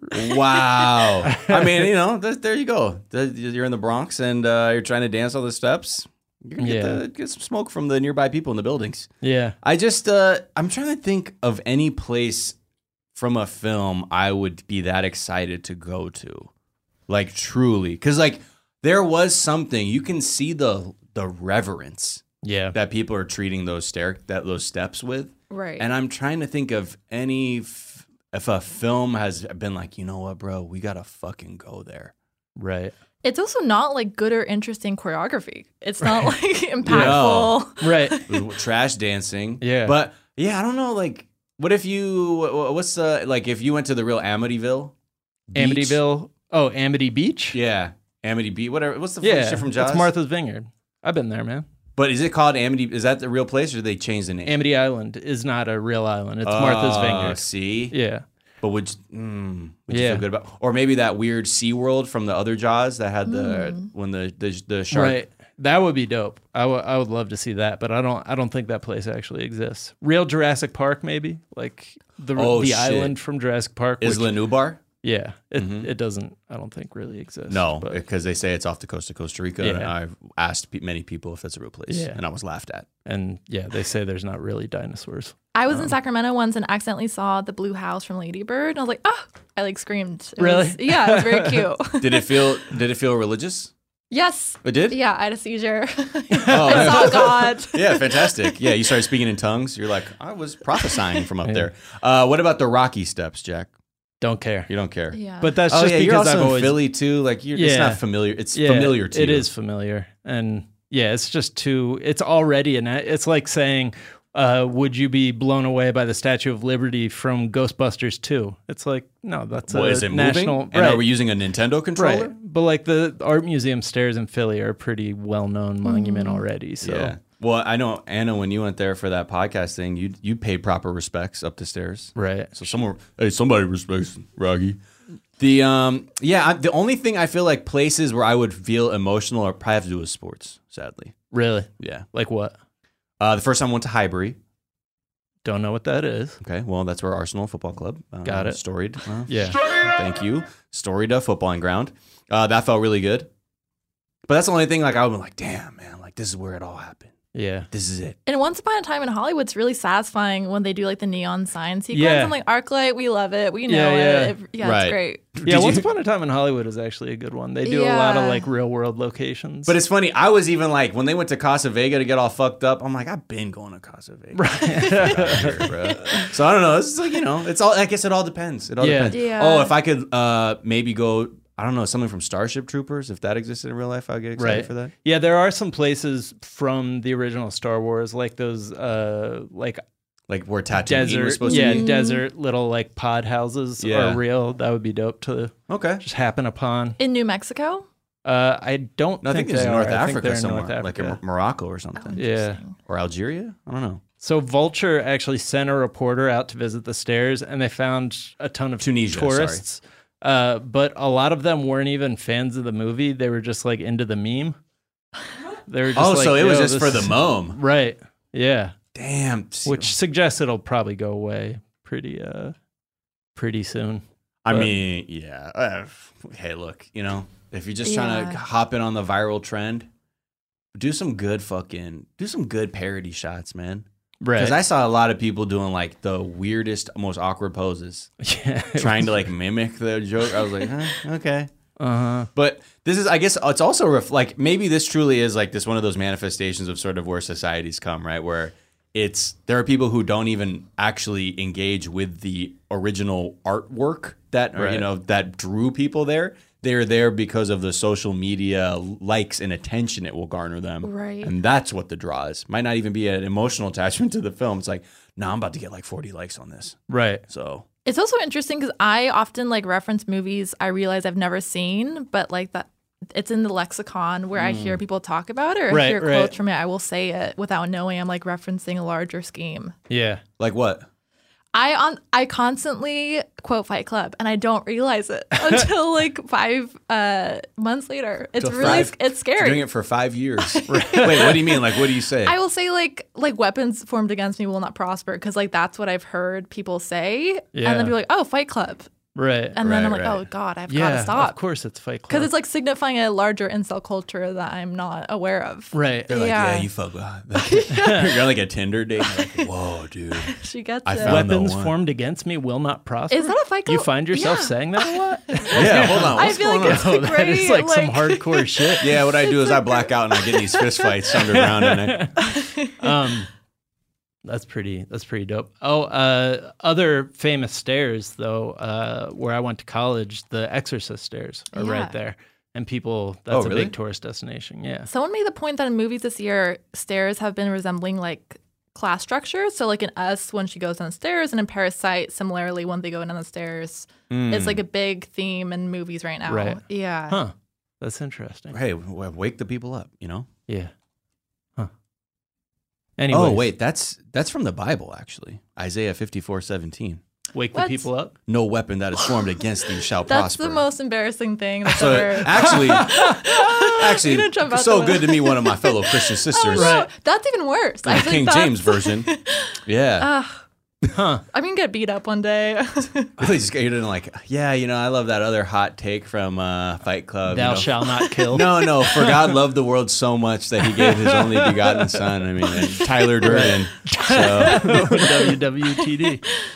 Wow. I mean, you know, th- there you go. Th- You're in the Bronx and uh, you're trying to dance all the steps. You're gonna get, Yeah. the, get some smoke from the nearby people in the buildings. Yeah. I just, uh, I'm trying to think of any place from a film I would be that excited to go to. Like, truly. Because, like, there was something, you can see the the reverence Yeah. that people are treating those stair that those steps with. Right. And I'm trying to think of any, f- if a film has been like, you know what, bro, we got to fucking go there. Right. It's also not like good or interesting choreography. It's not like impactful. Right. With trash dancing. Yeah. But, yeah, I don't know, like, what if you, wha- what's the, like, if you went to the real Amityville? Beach? Amityville. Oh, Amity Beach? Yeah. Amity Beach, whatever. What's the Yeah. shit from Jaws? It's Martha's Vineyard. I've been there, man. But is it called Amity? Is that the real place, or did they change the name? Amity Island is not a real island. It's Oh, Martha's Vineyard. See, Yeah. but would you, mm, would you Yeah. feel good about, or maybe that weird SeaWorld from the other Jaws that had the when the the, the shark. Right. That would be dope. I would I would love to see that, but I don't I don't think that place actually exists. Real Jurassic Park, maybe? Like the Oh, the shit. island from Jurassic Park. which- Isla Nublar? Yeah. It Mhm. it doesn't I don't think really exists. No, but- because they say it's off the coast of Costa Rica, and Yeah. I've asked pe- many people if that's a real place, Yeah. and I was laughed at. And yeah, they say there's not really dinosaurs. I was Um, in Sacramento once and accidentally saw the blue house from Lady Bird. And I was like, oh, I like screamed. It Really? was- yeah, it was very cute. Did it feel? Did it feel religious? Yes. It did. Yeah, I had a seizure. Oh, I saw God. Yeah, fantastic. Yeah, you started speaking in tongues. You're like, I was prophesying from up there. Uh, what about the Rocky Steps, Jack? Don't care. You don't care. Yeah. But that's oh, just yeah, you're because also I've in always Philly too. Like, you're, it's Yeah. not familiar. It's Yeah, familiar to It you. is familiar, and yeah, it's just too. It's already an. It's like saying, uh, "Would you be blown away by the Statue of Liberty from Ghostbusters two?" It's like, no, that's What a is it national. moving? And right, are we using a Nintendo controller? right. But like the art museum stairs in Philly are a pretty well-known monument already. So Yeah. Well, I know, Anna, when you went there for that podcast thing, you you paid proper respects up the stairs. right. So someone, hey, somebody respects Rocky. The um, yeah, I, the only thing I feel like places where I would feel emotional or probably have to do with sports. Sadly, Really, yeah. like what? Uh, the first time I went to Highbury. Don't know what that is. Okay, well, that's where Arsenal Football Club. Uh, Got it. Storied. Uh, Yeah. Thank you. Storied uh, footballing ground. Uh, that felt really good. But that's the only thing. Like I would be like, damn, man, like this is where it all happened. Yeah. This is it. And once upon a time in Hollywood, it's really satisfying when they do like the neon sign sequence. Yeah. I'm like, ArcLight, we love it. We know Yeah, yeah. it. it. Yeah, Right. it's great. Yeah, Did Once you- Upon a Time in Hollywood is actually a good one. They do a lot of Yeah. like real world locations. But it's funny. I was even like, when they went to Casa Vega to get all fucked up, I'm like, I've been going to Casa Vega. Right. bro. So I don't know. It's like, you know, it's all, I guess it all depends. It all Yeah. depends. Yeah. Oh, if I could uh, maybe go, I don't know, something from Starship Troopers, if that existed in real life, I'd get excited right for that. Yeah, there are some places from the original Star Wars, like those, uh, like Like where Tatooine was desert, supposed yeah, to be. desert little like pod houses Yeah. are real. That would be dope to Okay. just happen upon. In New Mexico? Uh, I don't No, I think, think it's they in North are. I think Africa they're in somewhere, North like in Africa. Morocco or something. Yeah. Or Algeria? I don't know. So Vulture actually sent a reporter out to visit the stairs, and they found a ton of Tunisia, tourists. Uh, but a lot of them weren't even fans of the movie. They were just like into the meme. They were just Oh, like, so it was "Yo, just for this- the mome. right? Yeah, Damn. which suggests it'll probably go away pretty, uh, pretty soon. I But- mean, yeah. Uh, hey, look, you know, if you're just trying to Yeah. hop in on the viral trend, do some good fucking, do some good parody shots, man. Right? Because I saw a lot of people doing like the weirdest, most awkward poses, yeah, trying to like mimic the joke. I was like, huh, okay. Uh huh. But this is, I guess, it's also ref- like maybe this truly is like this one of those manifestations of sort of where societies come, right? Where it's there are people who don't even actually engage with the original artwork that or, you Right. know that drew people there. They're there because of the social media likes and attention it will garner them, Right. And that's what the draw is. Might not even be an emotional attachment to the film. It's like, nah, I'm about to get like forty likes on this, Right. so It's also interesting because I often like reference movies I realize I've never seen, but like that it's in the lexicon where mm. I hear people talk about it or right, hear right. quotes from it. I will say it without knowing I'm like referencing a larger scheme. Yeah. Like what? I on I constantly quote Fight Club and I don't realize it until like five uh, months later. It's Till really five, it's scary. Doing it for five years. Wait, what do you mean? Like, what do you say? I will say like like weapons formed against me will not prosper because like that's what I've heard people say, yeah. and then be like, oh, Fight Club. Right. And right, then I'm like, right. oh, God, I've yeah, got to stop. Of course it's Fight Club. Because it's like signifying a larger incel culture that I'm not aware of. Right. They're like, yeah, yeah you fuck. You're on like a Tinder date. Like, whoa, dude. She gets I it. found the Weapons one. formed against me will not prosper. Is that a Fight Club? You find yourself Yeah. saying that a lot? Yeah, hold on. I What's feel going like on? it's a Oh, great, that is like, some like- hardcore shit. Yeah, what I do is I black out and I get in these fist fights underground. And I, Um, that's pretty. That's pretty dope. Oh, uh, other famous stairs though, uh, where I went to college, the Exorcist stairs are Yeah. right there, and people. That's Oh, a really? big tourist destination. Yeah. Someone made the point that in movies this year, stairs have been resembling like class structures. So like in Us, when she goes down the stairs, and in Parasite, similarly, when they go down the stairs, Mm. it's like a big theme in movies right now. Right. Yeah. Huh. That's interesting. hey, w- wake the people up, you know? Yeah. Huh. Anyways, Oh, wait, that's that's from the Bible, actually. Isaiah fifty-four seventeen. wake What? the people up. No weapon that is formed against thee shall That's prosper. the most embarrassing thing that's So ever. actually, You actually, didn't jump out so the good window. to meet one of my fellow Christian Oh, sisters. no. That's even worse. I The think King that's- James version. Yeah. Ugh. Huh. I'm gonna get beat up one day. Really just get in like, yeah, you know, I love that other hot take from uh, Fight Club. Thou you know. shalt not kill. No, no, for God loved the world so much that he gave his only begotten son. I mean, and Tyler Durden. So W W T D.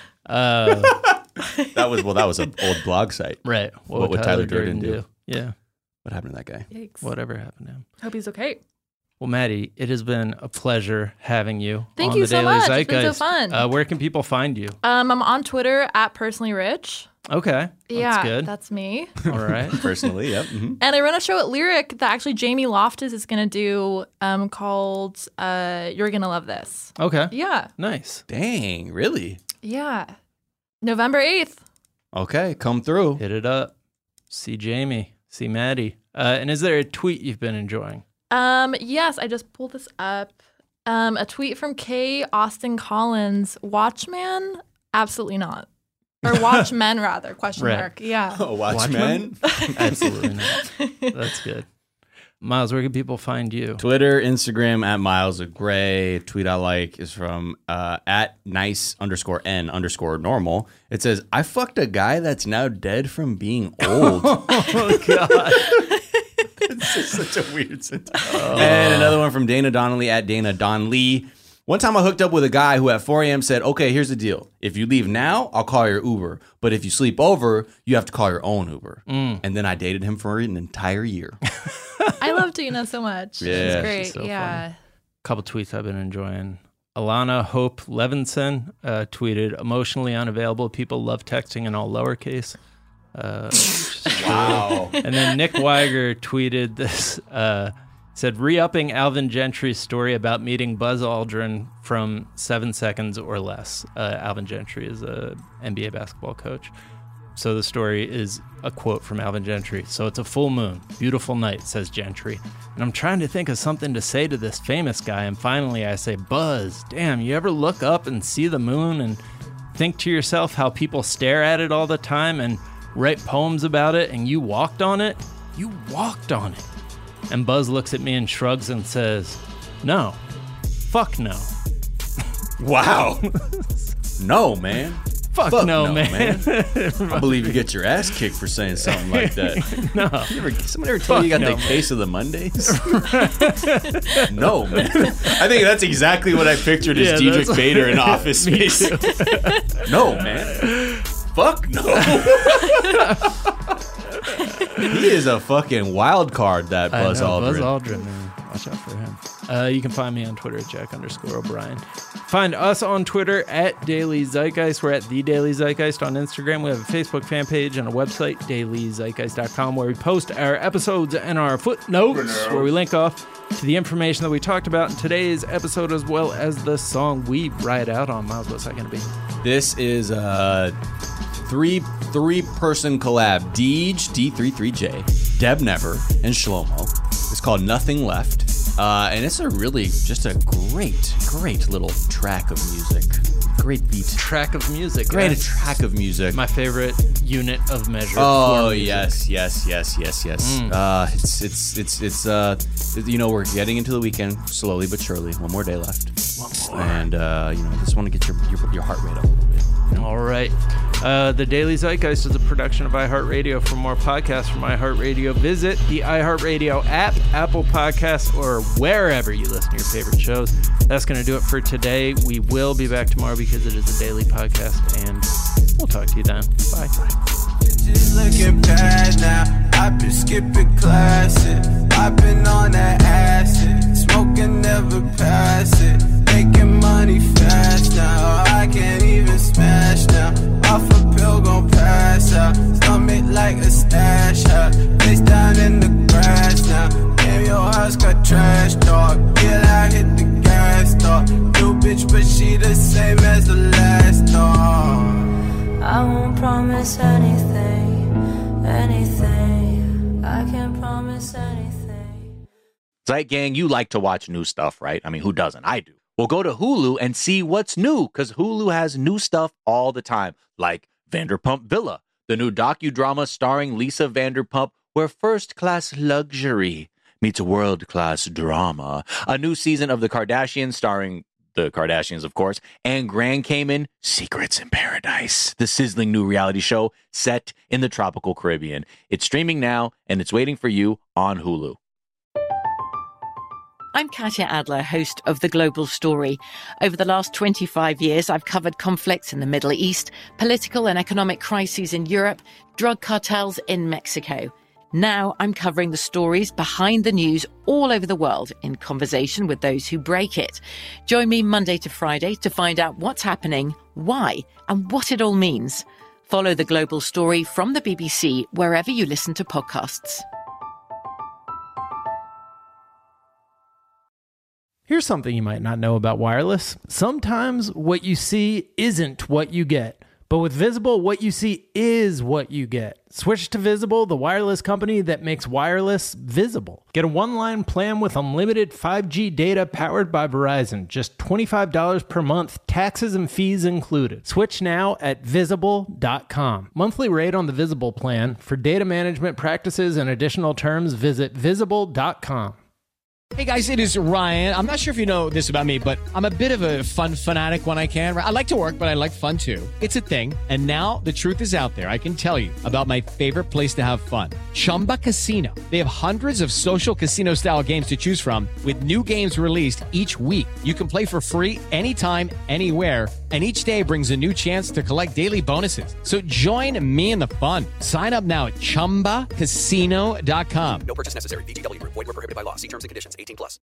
Uh, that was, well, that was an old blog site. right. What would Tyler Durden do? Yeah. What happened to that guy? Yikes. Whatever happened to him. Hope he's okay. Well, Maddie, it has been a pleasure having you. Thank on you the so Daily much. It's been Zeitgeist. so fun. Uh, where can people find you? Um, I'm on Twitter at personally rich. Okay. Yeah, That's good. that's me. All right. Personally, yep. mhm. And I run a show at Lyric that actually Jamie Loftus is gonna do, um, called uh, "You're Gonna Love This." Okay. Yeah, Nice. Dang, really? yeah. November eighth. Okay, come through. Hit it up. See Jamie. See Maddie. Uh, and is there a tweet you've been enjoying? Um, yes, I just pulled this up. Um, a tweet from K. Austin Collins. Watchman? Absolutely not. Or Watchmen, rather, question Right. mark. Yeah. Oh, Watchmen. Absolutely not. That's good. Miles, where can people find you? Twitter, Instagram at Miles of Gray. Tweet I like is from uh, at nice underscore n underscore normal. It says, I fucked a guy that's now dead from being old. Oh, God. It's just such a weird sentence. And another one from Dana Donnelly at Dana Don Lee. One time I hooked up with a guy who at four a.m. said, okay, here's the deal. If you leave now, I'll call your Uber. But if you sleep over, you have to call your own Uber. Mm. And then I dated him for an entire year. I love Dina so much. Yeah, She's great. she's so yeah. funny. Couple tweets I've been enjoying. Alana Hope Levinson uh, tweeted, emotionally unavailable. People love texting in all lowercase. Uh, which is true. Wow. And then Nick Weiger tweeted this, uh, said, re-upping Alvin Gentry's story about meeting Buzz Aldrin from seven seconds or less. Uh, Alvin Gentry is a N B A basketball coach. So the story is a quote from Alvin Gentry. So it's a full moon, beautiful night, says Gentry. And I'm trying to think of something to say to this famous guy. And finally I say, Buzz, damn, you ever look up and see the moon and think to yourself how people stare at it all the time and write poems about it, and you walked on it? You walked on it. And Buzz looks at me and shrugs and says, no, fuck no. Wow. No, man. Fuck, Fuck no, no, man. I believe you get your ass kicked for saying something like that. No. You ever, somebody ever told you you got no, the man. case of the Mondays? No, man. I think that's exactly what I pictured as Yeah, Diedrich that's- Bader in Office Me Space. too. No, man. Fuck no. He is a fucking wild card, that I Buzz know, Aldrin. Buzz Aldrin, man. Watch out for him. Uh, you can find me on Twitter at Jack underscore O'Brien. Find us on Twitter at Daily Zeitgeist. We're at The Daily Zeitgeist on Instagram. We have a Facebook fan page and a website, daily zeitgeist dot com, where we post our episodes and our footnotes, where we link off to the information that we talked about in today's episode, as well as the song we ride out on. Miles, what's that going to be? This is uh, three three person collab. Deej, D thirty-three J, Deb Never, and Shlomo. It's called Nothing Left. Uh, and it's a really just a great, great little track of music. Great beat. Track of music. Great yes. track of music. My favorite unit of measure. Oh yes, yes, yes, yes, yes. Mm. Uh, it's it's it's it's uh, you know, we're getting into the weekend slowly but surely. One more day left. One more. And uh, you know, I just want to get your, your your heart rate up a little bit. You know? All right. Uh, the Daily Zeitgeist is a production of iHeartRadio. For more podcasts from iHeartRadio, visit the iHeartRadio app, Apple Podcasts, or wherever you listen to your favorite shows. That's going to do it for today. We will be back tomorrow because it is a daily podcast, and we'll talk to you then. Bye. Just looking bad now. I've been skipping classes. I've been on that acid. Smoking, never pass it. Making money fast now. I can't even smash now. Off a pill, gon' pass out. Stomach like a stash out. Face down in the grass now. Damn, your house got trash talk. Yeah, I hit the gas talk. New bitch, but she the same as the last dog. I won't promise anything, anything. I can't promise anything. Zeit Gang, you like to watch new stuff, right? I mean, who doesn't? I do. Well, go to Hulu and see what's new, because Hulu has new stuff all the time, like Vanderpump Villa, the new docudrama starring Lisa Vanderpump, where first-class luxury meets world-class drama. A new season of The Kardashians starring the Kardashians, of course, and Grand Cayman, Secrets in Paradise, the sizzling new reality show set in the tropical Caribbean. It's streaming now, and it's waiting for you on Hulu. I'm Katya Adler, host of The Global Story. Over the last twenty-five years, I've covered conflicts in the Middle East, political and economic crises in Europe, drug cartels in Mexico. Now I'm covering the stories behind the news all over the world in conversation with those who break it. Join me Monday to Friday to find out what's happening, why, and what it all means. Follow The Global Story from the B B C wherever you listen to podcasts. Here's something you might not know about wireless. Sometimes what you see isn't what you get. But with Visible, what you see is what you get. Switch to Visible, the wireless company that makes wireless visible. Get a one-line plan with unlimited five G data powered by Verizon. Just twenty-five dollars per month, taxes and fees included. Switch now at visible dot com. Monthly rate on the Visible plan. For data management practices and additional terms, visit visible dot com. Hey guys, it is Ryan. I'm not sure if you know this about me, but I'm a bit of a fun fanatic when I can. I like to work, but I like fun too. It's a thing. And now the truth is out there. I can tell you about my favorite place to have fun. Chumba Casino. They have hundreds of social casino style games to choose from with new games released each week. You can play for free anytime, anywhere. And each day brings a new chance to collect daily bonuses. So join me in the fun. Sign up now at chumba casino dot com. No purchase necessary. V G W Group. Void where prohibited by law. See terms and conditions. eighteen plus.